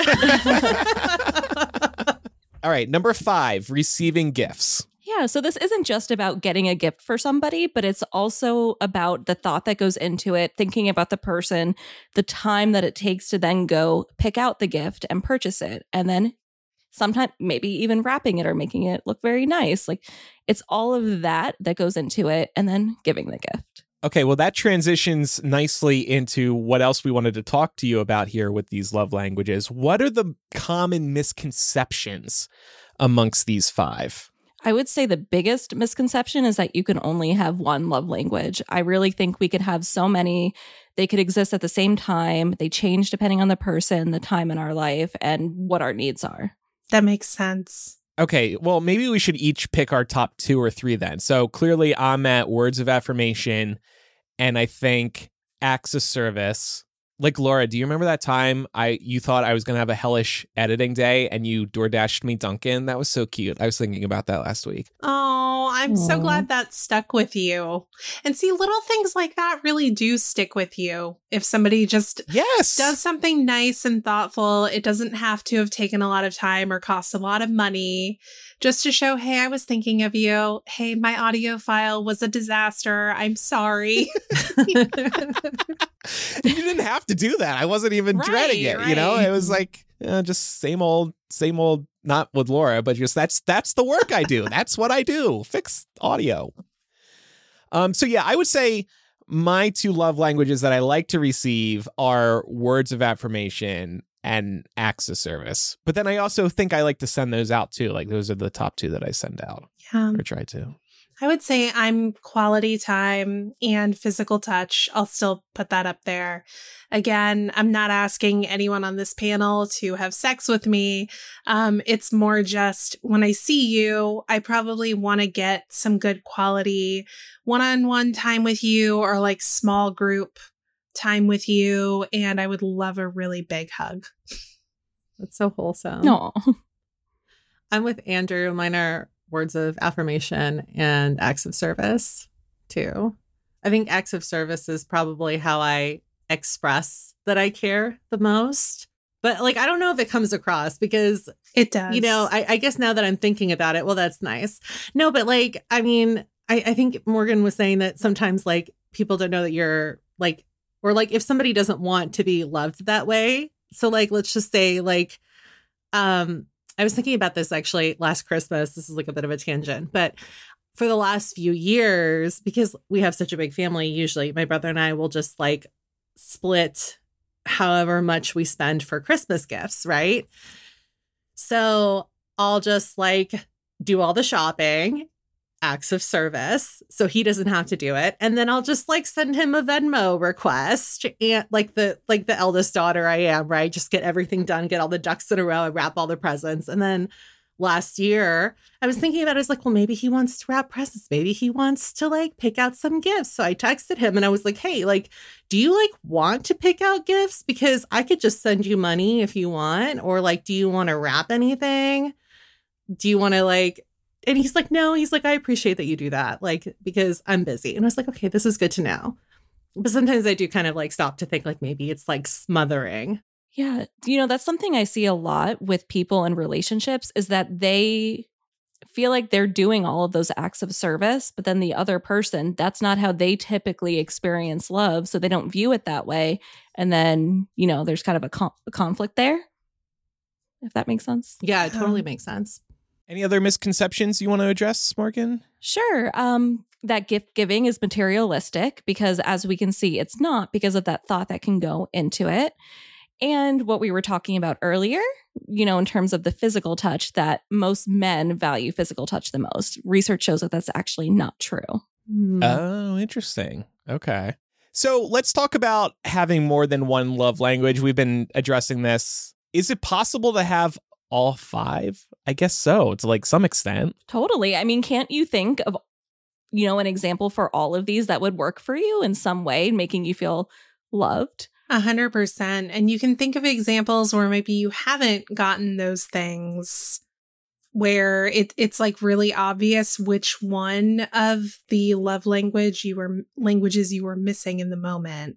S4: All right. Number five, receiving gifts.
S3: Yeah, so this isn't just about getting a gift for somebody, but it's also about the thought that goes into it, thinking about the person, the time that it takes to then go pick out the gift and purchase it, and then sometimes maybe even wrapping it or making it look very nice. Like, it's all of that that goes into it, and then giving the gift.
S4: Okay, well, that transitions nicely into what else we wanted to talk to you about here with these love languages. What are the common misconceptions amongst these five?
S3: I would say the biggest misconception is that you can only have one love language. I really think we could have so many. They could exist at the same time. They change depending on the person, the time in our life, and what our needs are.
S5: That makes sense.
S4: Okay, well, maybe we should each pick our top two or three then. So clearly I'm at words of affirmation, and I think acts of service. Like, Laura, do you remember that time I you thought I was going to have a hellish editing day and you DoorDashed me Dunkin'? That was so cute. I was thinking about that last week.
S5: Oh, I'm so
S3: Aw.
S5: glad that stuck with you. And see, little things like that really do stick with you. If somebody just
S4: Yes.
S5: does something nice and thoughtful, it doesn't have to have taken a lot of time or cost a lot of money, just to show, hey, I was thinking of you. Hey, my audio file was a disaster. I'm sorry.
S4: You didn't have to do that. I wasn't even
S5: Right,
S4: dreading it. You know,
S5: right.
S4: it was like uh, just same old, same old. Not with Laura, but just that's that's the work I do. That's what I do. Fix audio. Um. So yeah, I would say my two love languages that I like to receive are words of affirmation and acts of service. But then I also think I like to send those out too. Like those are the top two that I send out
S5: Yeah.
S4: or try to.
S5: I would say I'm quality time and physical touch. I'll still put that up there. Again, I'm not asking anyone on this panel to have sex with me. Um, it's more just when I see you, I probably want to get some good quality one-on-one time with you, or like small group time with you. And I would love a really big hug.
S6: That's so wholesome.
S3: No.
S6: I'm with Andrew. Mine are words of affirmation and acts of service too. I think acts of service is probably how I express that I care the most. But like, I don't know if it comes across because,
S5: It does.
S6: you know, I, I guess now that I'm thinking about it, well, that's nice. No, but like, I mean, I, I think Morgan was saying that sometimes like people don't know that you're like, or like if somebody doesn't want to be loved that way. So like, let's just say like, um, I was thinking about this actually last Christmas. This is like a bit of a tangent, but for the last few years, because we have such a big family, usually my brother and I will just like split however much we spend for Christmas gifts, right? So I'll just like do all the shopping, acts of service, so he doesn't have to do it, and then I'll just like send him a Venmo request, and like the like the eldest daughter I am, right? Just get everything done, get all the ducks in a row, and wrap all the presents. And then last year, I was thinking about it. I was like, well, maybe he wants to wrap presents. Maybe he wants to like pick out some gifts. So I texted him and I was like, hey, like, do you like want to pick out gifts? Because I could just send you money if you want. Or like, do you want to wrap anything? Do you want to like, and he's like, no, he's like, I appreciate that you do that. Like, because I'm busy. And I was like, okay, this is good to know. But sometimes I do kind of like stop to think like maybe it's like smothering.
S3: Yeah. You know, that's something I see a lot with people in relationships is that they feel like they're doing all of those acts of service, but then the other person, that's not how they typically experience love. So they don't view it that way. And then, you know, there's kind of a, con- a conflict there, if that makes sense.
S6: Yeah, it totally
S5: Um,
S6: makes sense.
S4: Any other misconceptions you want to address, Morgan?
S3: Sure. Um, that gift giving is materialistic because as we can see, it's not because of that thought that can go into it. And what we were talking about earlier, you know, in terms of the physical touch, that most men value physical touch the most. Research shows that that's actually not true.
S6: Mm.
S4: Oh, interesting. Okay. So let's talk about having more than one love language. We've been addressing this. Is it possible to have all five? I guess so, to like some extent.
S3: Totally. I mean, can't you think of, you know, an example for all of these that would work for you in some way, making you feel loved?
S5: A hundred percent. And you can think of examples where maybe you haven't gotten those things where it, it's like really obvious which one of the love language you were languages you were missing in the moment.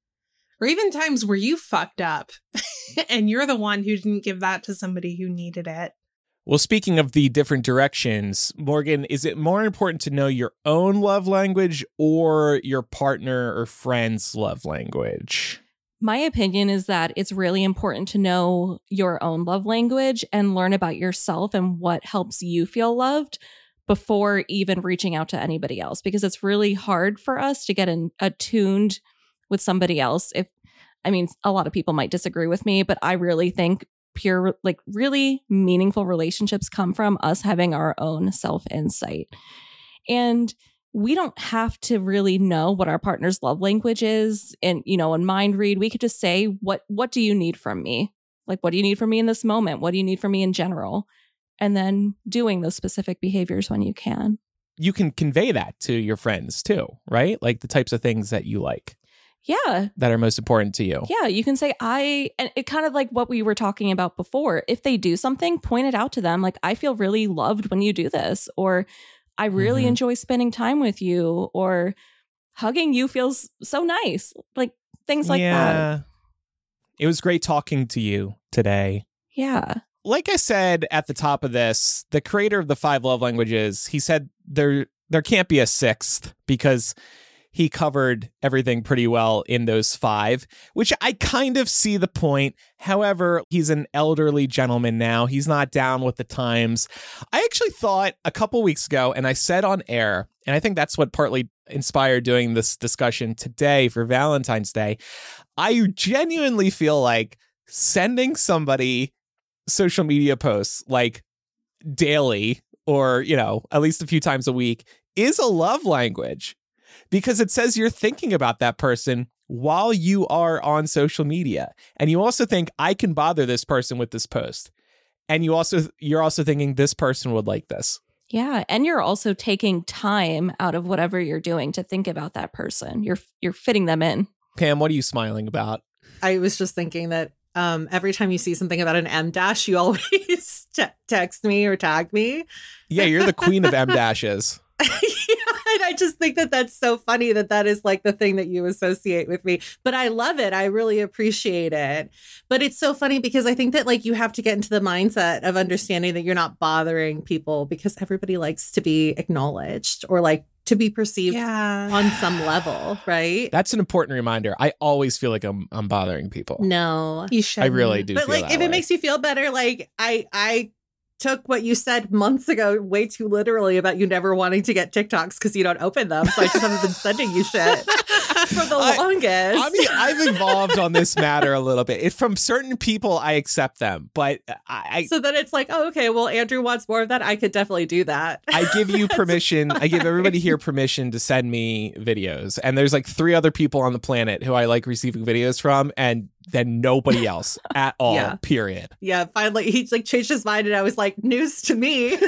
S5: Or even times where you fucked up and you're the one who didn't give that to somebody who needed it.
S4: Well, speaking of the different directions, Morgan, is it more important to know your own love language or your partner or friend's love language?
S3: My opinion is that it's really important to know your own love language and learn about yourself and what helps you feel loved before even reaching out to anybody else, because it's really hard for us to get in, attuned with somebody else. If, I mean, a lot of people might disagree with me, but I really think pure, like really meaningful relationships come from us having our own self-insight. And we don't have to really know what our partner's love language is and, you know, and mind read. We could just say, what, what do you need from me? Like, what do you need from me in this moment? What do you need from me in general? And then doing those specific behaviors when you can.
S4: You can convey that to your friends too, right? Like the types of things that you like.
S3: Yeah.
S4: That are most important to you.
S3: Yeah. You can say, I, and it kind of like what we were talking about before. If they do something, point it out to them. Like, I feel really loved when you do this, or I really
S4: Mhm.
S3: enjoy spending time with you, or hugging you feels so nice. Like things like
S4: yeah.
S3: that.
S4: It was great talking to you today.
S3: Yeah.
S4: Like I said at the top of this, the creator of the five love languages, he said there there can't be a sixth because he covered everything pretty well in those five, which I kind of see the point. However, he's an elderly gentleman now. He's not down with the times. I actually thought a couple weeks ago, and I said on air, and I think that's what partly inspired doing this discussion today for Valentine's Day. I genuinely feel like sending somebody social media posts like daily or, you know, at least a few times a week is a love language. Because it says you're thinking about that person while you are on social media. And you also think, I can bother this person with this post. And you also, you're also thinking this person would like this.
S3: Yeah. And you're also taking time out of whatever you're doing to think about that person. You're you're fitting them in.
S4: Pam, what are you smiling about?
S6: I was just thinking that um, every time you see something about an M dash, you always te- text me or tag me.
S4: Yeah, you're the queen of M dashes.
S6: Yeah, and I just think that that's so funny that that is like the thing that you associate with me. But I love it. I really appreciate it. But it's so funny because I think that like you have to get into the mindset of understanding that you're not bothering people because everybody likes to be acknowledged or like to be perceived
S5: Yeah.
S6: on some level, right?
S4: That's an important reminder. I always feel like I'm I'm bothering people.
S6: No.
S5: You should.
S4: I really do
S6: But
S4: feel
S6: like
S4: that
S6: if
S4: way.
S6: it makes you feel better, like I I took what you said months ago way too literally about you never wanting to get TikToks because you don't open them. So I just haven't been sending you shit for the
S4: I,
S6: longest.
S4: I mean, I've evolved on this matter a little bit. If from certain people, I accept them, but I, I
S6: so then it's like, oh, okay, well, Andrew wants more of that. I could definitely do that.
S4: I give you permission. I give everybody here permission to send me videos. And there's like three other people on the planet who I like receiving videos from, and then nobody else at all,
S6: Yeah.
S4: period.
S6: Yeah, finally, he like changed his mind, and I was like, news to me.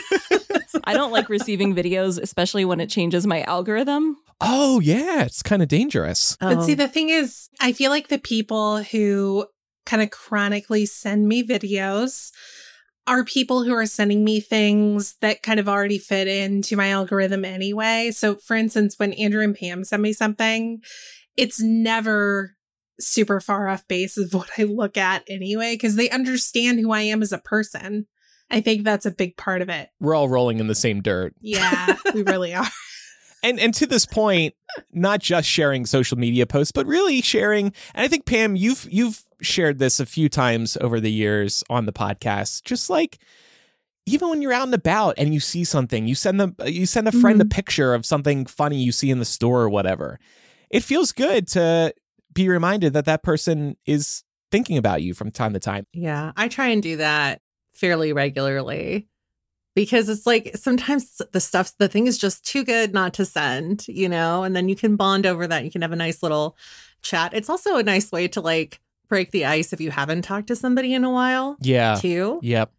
S3: I don't like receiving videos, especially when it changes my algorithm.
S4: Oh, yeah. It's kind of dangerous.
S5: But see, the thing is, I feel like the people who kind of chronically send me videos are people who are sending me things that kind of already fit into my algorithm anyway. So, for instance, when Andrew and Pam send me something, it's never super far off base of what I look at anyway, because they understand who I am as a person. I think that's a big part of it.
S4: We're all rolling in the same dirt.
S5: Yeah, we really are.
S4: And and to this point, not just sharing social media posts, but really sharing. And I think, Pam, you've you've shared this a few times over the years on the podcast. Just like, even when you're out and about and you see something, you send them, you send a friend
S6: Mm-hmm.
S4: a picture of something funny you see in the store or whatever. It feels good to be reminded that that person is thinking about you from time to time.
S6: Yeah, I try and do that fairly regularly because it's like sometimes the stuff, the thing is just too good not to send, you know, and then you can bond over that. You can have a nice little chat. It's also a nice way to like break the ice if you haven't talked to somebody in a while,
S4: Yeah.
S6: too.
S4: Yep.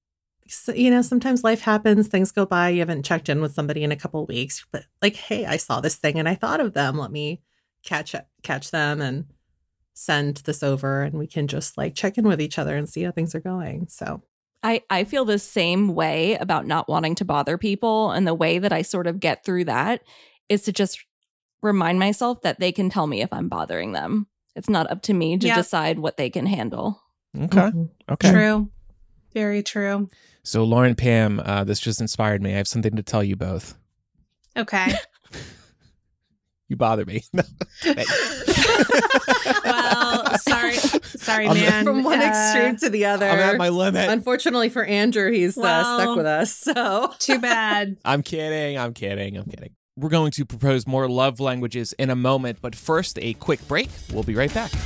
S6: So, you know, sometimes life happens, things go by, you haven't checked in with somebody in a couple of weeks, but like, hey, I saw this thing and I thought of them. Let me catch it, catch them and send this over, and we can just like check in with each other and see how things are going. So
S3: I, I feel the same way about not wanting to bother people. And the way that I sort of get through that is to just remind myself that they can tell me if I'm bothering them. It's not up to me to
S5: Yeah.
S3: decide what they can handle.
S4: Okay.
S6: Mhm.
S4: Okay.
S5: True. Very true.
S4: So, Lauren, Pam, uh, this just inspired me. I have something to tell you both.
S5: Okay.
S4: You bother me. No.
S5: Well, sorry. Sorry,
S4: I'm-
S5: man.
S6: from one
S5: Uh,
S6: extreme to the other.
S4: I'm at my limit.
S6: Unfortunately for Andrew, he's uh,
S5: Well,
S6: stuck with us. So
S5: Too bad.
S4: I'm kidding. I'm kidding. I'm kidding. We're going to propose more love languages in a moment, but first, a quick break. We'll be right back.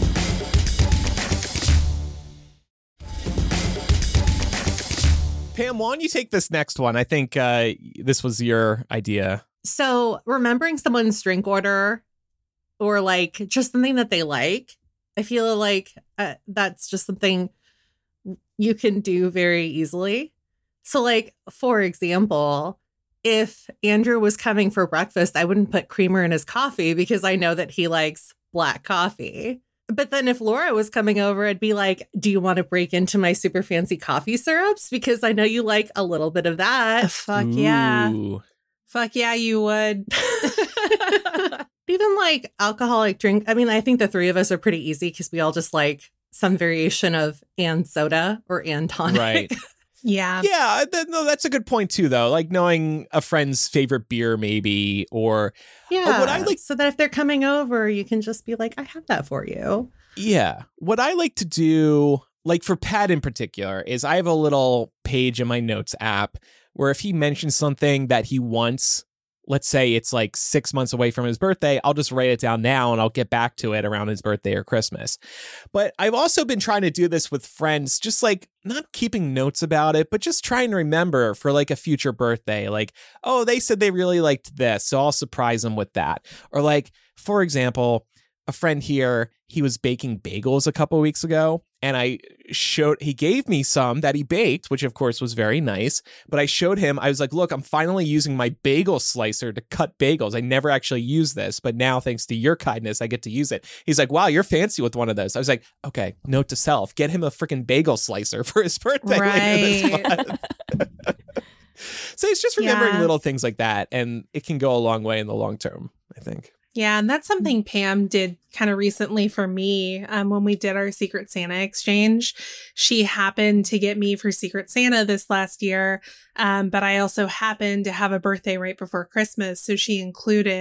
S4: Pam, why don't you take this next one? I think uh, this was your idea.
S6: So remembering someone's drink order or like just something that they like, I feel like uh, that's just something you can do very easily. So like, for example, if Andrew was coming for breakfast, I wouldn't put creamer in his coffee because I know that he likes black coffee. But then if Laura was coming over, I'd be like, do you want to break into my super fancy coffee syrups? Because I know you like a little bit of that.
S5: Fuck yeah.
S4: Ooh.
S5: Fuck yeah, you would.
S6: Even like alcoholic drink. I mean, I think the three of us are pretty easy because we all just like some variation of and soda or and tonic.
S4: Right.
S5: Yeah.
S4: Yeah, th- no, that's a good point too, though. Like knowing a friend's favorite beer, maybe, or
S6: Yeah.
S4: what I like-
S6: so that if they're coming over, you can just be like, I have that for you.
S4: yeah. What I like to do, like for Pat in particular, is I have a little page in my notes app where if he mentions something that he wants, let's say it's like six months away from his birthday, I'll just write it down now and I'll get back to it around his birthday or Christmas. But I've also been trying to do this with friends, just like not keeping notes about it, but just trying to remember for like a future birthday. Like, oh, they said they really liked this, so I'll surprise them with that. Or like, for example, a friend here, he was baking bagels a couple weeks ago, and I showed, he gave me some that he baked, which of course was very nice, but I showed him, I was like, look, I'm finally using my bagel slicer to cut bagels. I never actually used this, but now thanks to your kindness, I get to use it. He's like, wow, you're fancy with one of those. I was like, okay, note to self, get him a freaking bagel slicer for his birthday later
S5: Right.
S4: this month. So it's just remembering
S5: Yeah.
S4: little things like that, and it can go a long way in the long term, I think.
S5: Yeah, and that's something Pam did kind of recently for me um, when we did our Secret Santa exchange. She happened to get me for Secret Santa this last year, um, but I also happened to have a birthday right before Christmas, so she included a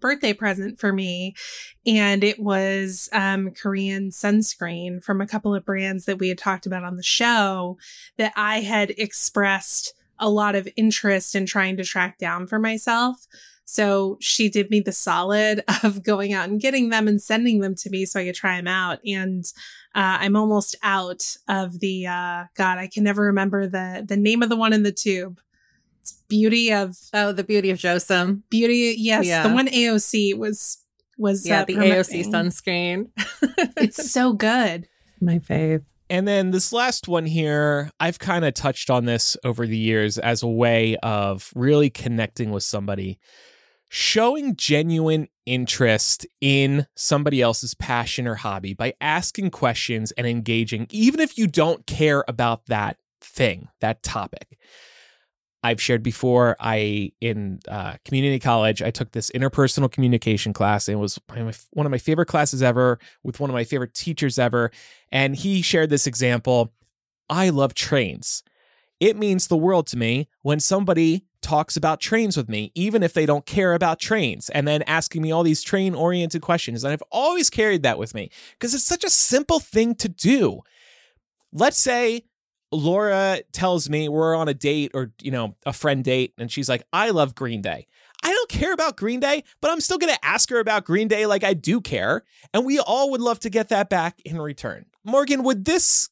S5: birthday present for me. And it was um, Korean sunscreen from a couple of brands that we had talked about on the show that I had expressed a lot of interest in trying to track down for myself. So she did me the solid of going out and getting them and sending them to me so I could try them out. And uh, I'm almost out of the, uh, God, I can never remember the the name of the one in the tube. It's Beauty of...
S6: Oh, the Beauty of Joseon.
S5: Beauty, yes.
S6: Yeah.
S5: The one A O C was, was
S6: yeah,
S5: uh,
S6: the
S5: promoting.
S6: A O C sunscreen.
S5: It's so good.
S6: My fave.
S4: And then this last one here, I've kind of touched on this over the years as a way of really connecting with somebody. Showing genuine interest in somebody else's passion or hobby by asking questions and engaging, even if you don't care about that thing, that topic. I've shared before, I, in uh, community college, I took this interpersonal communication class, and it was one of my favorite classes ever with one of my favorite teachers ever. And he shared this example. I love trains. It means the world to me when somebody talks about trains with me, even if they don't care about trains, and then asking me all these train-oriented questions. And I've always carried that with me because it's such a simple thing to do. Let's say Laura tells me we're on a date or, you know, a friend date, and she's like, I love Green Day. I don't care about Green Day, but I'm still going to ask her about Green Day like I do care. And we all would love to get that back in return. Morgan, would this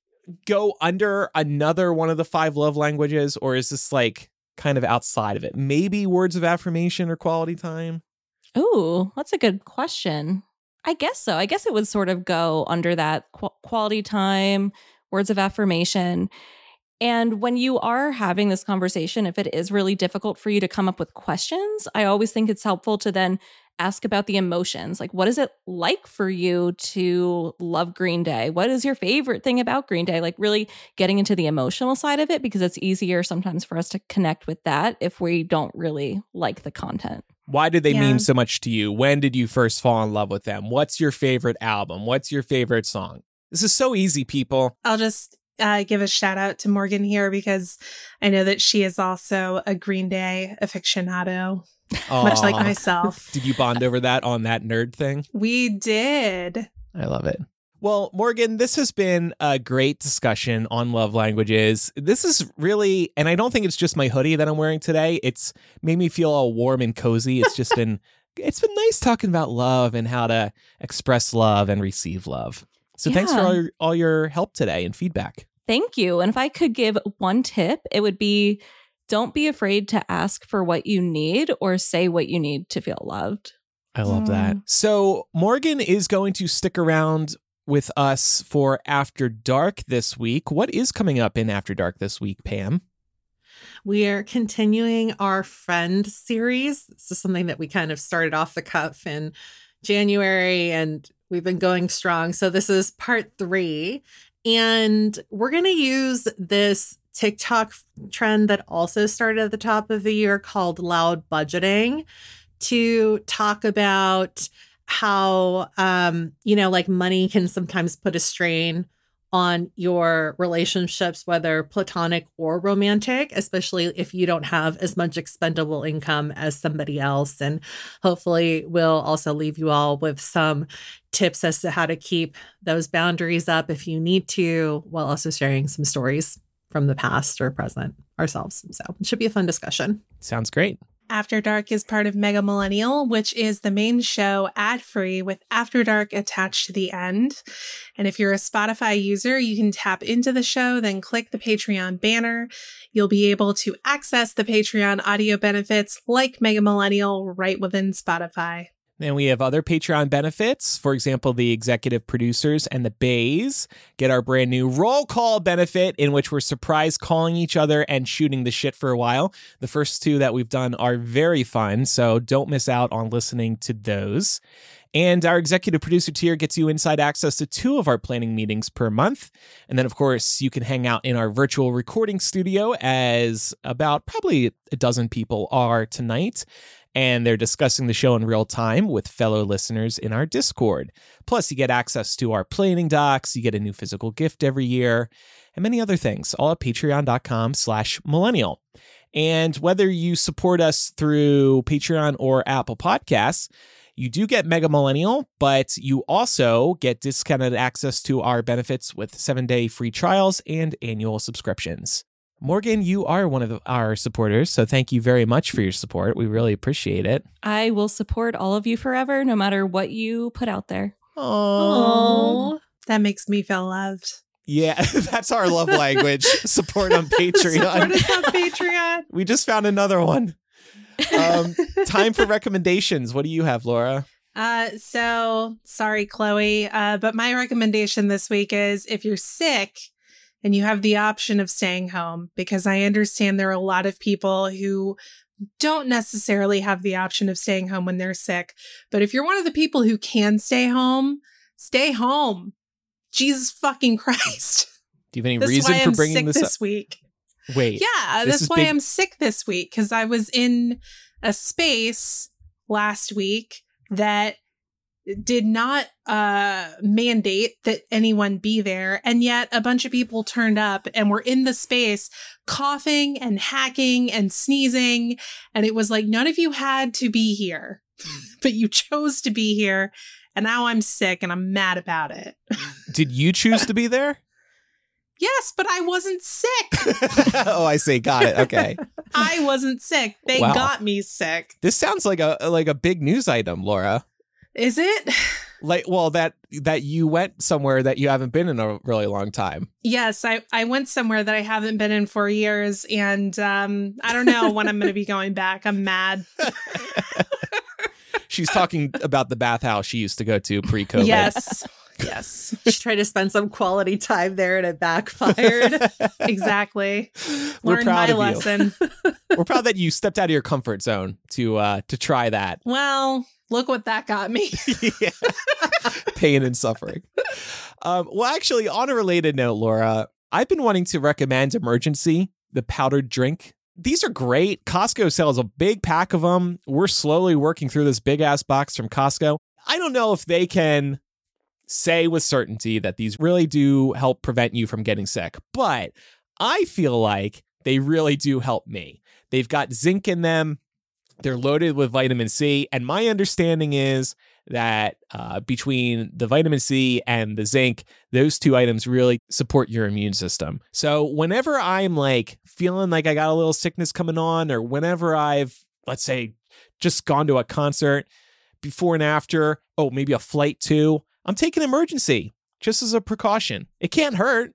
S4: go under another one of the five love languages, or is this like kind of outside of it? Maybe words of affirmation or quality time?
S3: Ooh, that's a good question. I guess so. I guess it would sort of go under that qu- quality time, words of affirmation. And when you are having this conversation, if it is really difficult for you to come up with questions, I always think it's helpful to then ask about the emotions. Like, what is it like for you to love Green Day? What is your favorite thing about Green Day? Like really getting into the emotional side of it, because it's easier sometimes for us to connect with that if we don't really like the content.
S4: Why did they
S5: Yeah.
S4: mean so much to you? When did you first fall in love with them? What's your favorite album? What's your favorite song? This is so easy, people.
S5: I'll just uh, give a shout out to Morgan here because I know that she is also a Green Day aficionado, much like
S4: Aw.
S5: myself.
S4: Did you bond over that on that nerd thing?
S5: We did.
S4: I love it. Well, Morgan, this has been a great discussion on love languages. This is really, and I don't think it's just my hoodie that I'm wearing today. It's made me feel all warm and cozy. It's just been, it's been nice talking about love and how to express love and receive love. So thanks for
S3: Yeah.
S4: all your, all your help today and feedback.
S3: Thank you. And if I could give one tip, it would be don't be afraid to ask for what you need or say what you need to feel loved.
S4: I love that. So Morgan is going to stick around with us for After Dark this week. What is coming up in After Dark this week, Pam?
S6: We are continuing our Friend series. This is something that we kind of started off the cuff in January, and we've been going strong. So this is part three. And we're going to use this TikTok trend that also started at the top of the year called loud budgeting to talk about how, um, you know, like money can sometimes put a strain on your relationships, whether platonic or romantic, especially if you don't have as much expendable income as somebody else. And hopefully we'll also leave you all with some tips as to how to keep those boundaries up if you need to, while also sharing some stories from the past or present ourselves. So it should be a fun discussion.
S4: Sounds great.
S5: After Dark is part of Mega Millennial, which is the main show ad-free with After Dark attached to the end. And if you're a Spotify user, you can tap into the show, then click the Patreon banner. You'll be able to access the Patreon audio benefits like Mega Millennial right within Spotify.
S4: And we have other Patreon benefits. For example, the executive producers and the Bays get our brand new roll call benefit, in which we're surprise calling each other and shooting the shit for a while. The first two that we've done are very fun, so don't miss out on listening to those. And our executive producer tier gets you inside access to two of our planning meetings per month. And then, of course, you can hang out in our virtual recording studio, as about probably a dozen people are tonight. And they're discussing the show in real time with fellow listeners in our Discord. Plus, you get access to our planning docs, you get a new physical gift every year, and many other things, all at patreon.com slash millennial. And whether you support us through Patreon or Apple Podcasts, you do get Mega Millennial, but you also get discounted access to our benefits with seven-day free trials and annual subscriptions. Morgan, you are one of our supporters, so thank you very much for your support. We really appreciate it.
S3: I will support all of you forever, no matter what you put out there.
S5: Oh, that makes me feel loved.
S4: Yeah, that's our love language. Support on Patreon.
S5: Support us on Patreon.
S4: We just found another one. Um, time for recommendations. What do you have, Laura?
S5: Uh, so sorry, Chloe, uh, but my recommendation this week is if you're sick and you have the option of staying home, because I understand there are a lot of people who don't necessarily have the option of staying home when they're sick. But if you're one of the people who can stay home, stay home. Jesus fucking Christ.
S4: Do you have any
S5: That's
S4: reason
S5: why
S4: for
S5: I'm
S4: bringing
S5: sick
S4: this
S5: this
S4: up?
S5: week?
S4: Wait.
S5: Yeah,
S4: this
S5: that's
S4: is
S5: why
S4: big-
S5: I'm sick this week, because I was in a space last week that did not uh, mandate that anyone be there. And yet a bunch of people turned up and were in the space coughing and hacking and sneezing. And it was like, none of you had to be here, but you chose to be here. And now I'm sick and I'm mad about it.
S4: Did you choose to be there?
S5: Yes, but I wasn't sick.
S4: Oh, I see. Got it. Okay.
S5: I wasn't sick. They
S4: Wow.
S5: got me sick.
S4: This sounds like a like a big news item, Laura.
S5: Is it?
S4: Like, well, that that you went somewhere that you haven't been in a really long time.
S5: Yes, I, I went somewhere that I haven't been in for years. And um, I don't know when I'm going to be going back. I'm mad.
S4: She's talking about the bathhouse she used to go to pre-COVID.
S5: Yes. Yes.
S6: She tried to spend some quality time there and it backfired.
S5: Exactly.
S4: We're
S5: Learned
S4: proud
S5: my
S4: of
S5: lesson.
S4: you. We're proud that you stepped out of your comfort zone to uh, to try that.
S5: Well, look what that got me.
S4: Yeah. Pain and suffering. Um, well, actually, on a related note, Laura, I've been wanting to recommend Emergency, the powdered drink. These are great. Costco sells a big pack of them. We're slowly working through this big ass box from Costco. I don't know if they can say with certainty that these really do help prevent you from getting sick, but I feel like they really do help me. They've got zinc in them. They're loaded with vitamin C. And my understanding is that uh, between the vitamin C and the zinc, those two items really support your immune system. So whenever I'm like feeling like I got a little sickness coming on, or whenever I've, let's say, just gone to a concert before and after, oh, maybe a flight too, I'm taking Emergency just as a precaution. It can't hurt.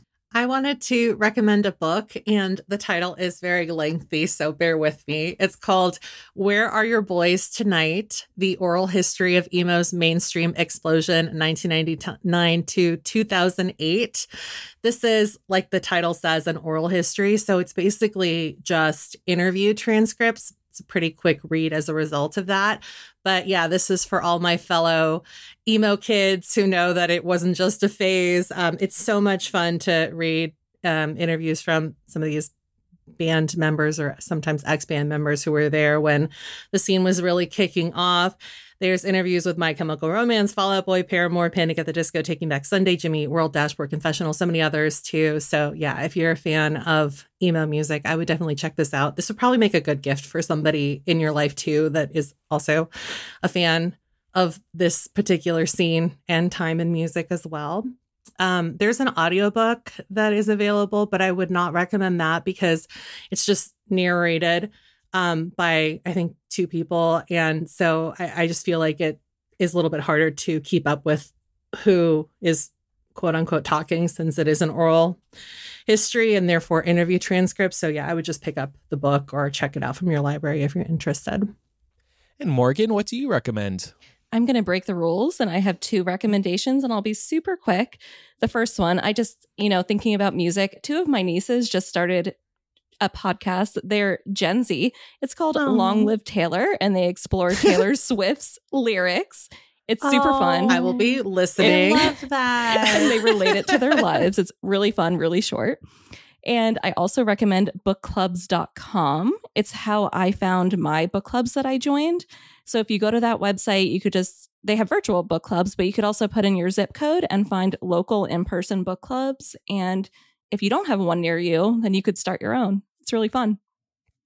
S6: I wanted to recommend a book, and the title is very lengthy, so bear with me. It's called Where Are Your Boys Tonight? The Oral History of Emo's Mainstream Explosion, nineteen ninety-nine to two thousand eight. This is, like the title says, an oral history, so it's basically just interview transcripts. It's a pretty quick read as a result of that. But yeah, this is for all my fellow emo kids who know that it wasn't just a phase. Um, it's so much fun to read um, interviews from some of these band members or sometimes ex-band members who were there when the scene was really kicking off. There's interviews with My Chemical Romance, Fall Out Boy, Paramore, Panic at the Disco, Taking Back Sunday, Jimmy Eat World, Dashboard Confessional, so many others too. So yeah, if you're a fan of emo music, I would definitely check this out. This would probably make a good gift for somebody in your life too that is also a fan of this particular scene and time in music as well. Um, there's an audiobook that is available, but I would not recommend that because it's just narrated um, by, I think, two people. And so I, I just feel like it is a little bit harder to keep up with who is quote unquote talking, since it is an oral history and therefore interview transcripts. So yeah, I would just pick up the book or check it out from your library if you're interested.
S4: And Morgan, what do you recommend?
S3: I'm going to break the rules, and I have two recommendations, and I'll be super quick. The first one, I just, you know, thinking about music, two of my nieces just started a podcast. They're Gen Z. It's called
S5: Oh.
S3: Long Live Taylor, and they explore Taylor Swift's lyrics. It's super fun.
S6: I will be
S5: I
S6: listening.
S5: love that.
S3: And they relate it to their lives. It's really fun, really short. And I also recommend book clubs dot com. It's how I found my book clubs that I joined. So if you go to that website, you could just, they have virtual book clubs, but you could also put in your zip code and find local in-person book clubs. And if you don't have one near you, then you could start your own. It's really fun.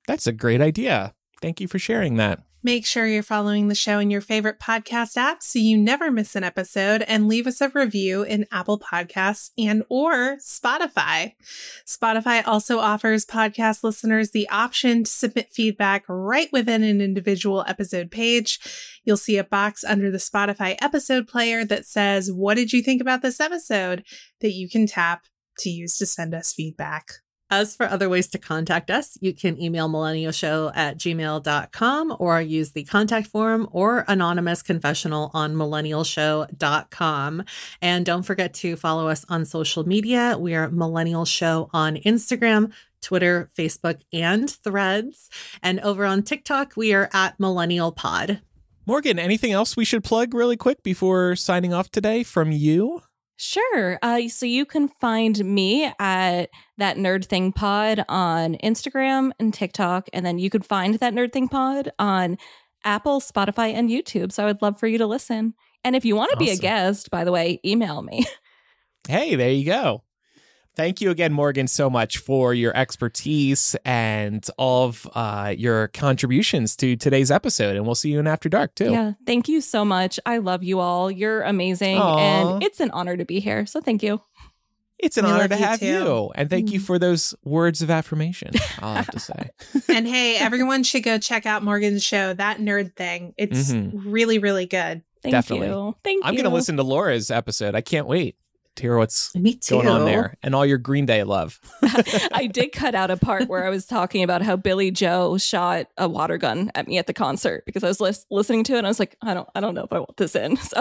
S4: That's a great idea. Thank you for sharing that.
S5: Make sure you're following the show in your favorite podcast app so you never miss an episode, and leave us a review in Apple Podcasts and or Spotify. Spotify also offers podcast listeners the option to submit feedback right within an individual episode page. You'll see a box under the Spotify episode player that says, "What did you think about this episode?" that you can tap to use to send us feedback.
S6: As for other ways to contact us, you can email millennialshow at gmail dot com or use the contact form or anonymous confessional on millennial show dot com. And don't forget to follow us on social media. We are Millennial Show on Instagram, Twitter, Facebook, and Threads. And over on TikTok, we are at Millennial Pod.
S4: Morgan, anything else we should plug really quick before signing off today from you?
S3: Sure. Uh, so you can find me at That Nerd Thing Pod on Instagram and TikTok. And then you can find That Nerd Thing Pod on Apple, Spotify, and YouTube. So I would love for you to listen. And if you want to
S4: Awesome.
S3: be a guest, by the way, email me.
S4: Hey, there you go. Thank you again, Morgan, so much for your expertise and all of uh, your contributions to today's episode. And we'll see you in After Dark, too.
S3: Yeah. Thank you so much. I love you all. You're amazing.
S4: Aw.
S3: And it's an honor to be here. So thank you.
S4: It's an
S5: We
S4: honor
S5: love
S4: to
S5: you
S4: have
S5: too.
S4: you. And thank you for those words of affirmation, I'll have to say.
S5: And hey, everyone should go check out Morgan's show, That Nerd Thing. It's
S4: Mhm.
S5: really, really good.
S3: Thank
S4: Definitely.
S3: you. Thank
S4: I'm
S3: you.
S4: going to listen to Laura's episode. I can't wait to hear what's
S6: Me too.
S4: going on there and all your Green Day love.
S3: I did cut out a part where I was talking about how Billy Joe shot a water gun at me at the concert because I was lis- listening to it and I was like, I don't I don't know if I want this in. So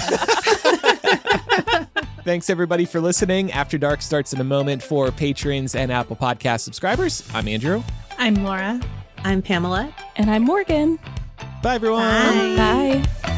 S4: Thanks, everybody, for listening. After Dark starts in a moment for patrons and Apple Podcast subscribers. I'm Andrew.
S5: I'm Laura.
S6: I'm Pamela.
S3: and I'm Morgan.
S4: Bye, everyone.
S5: Bye.
S3: Bye.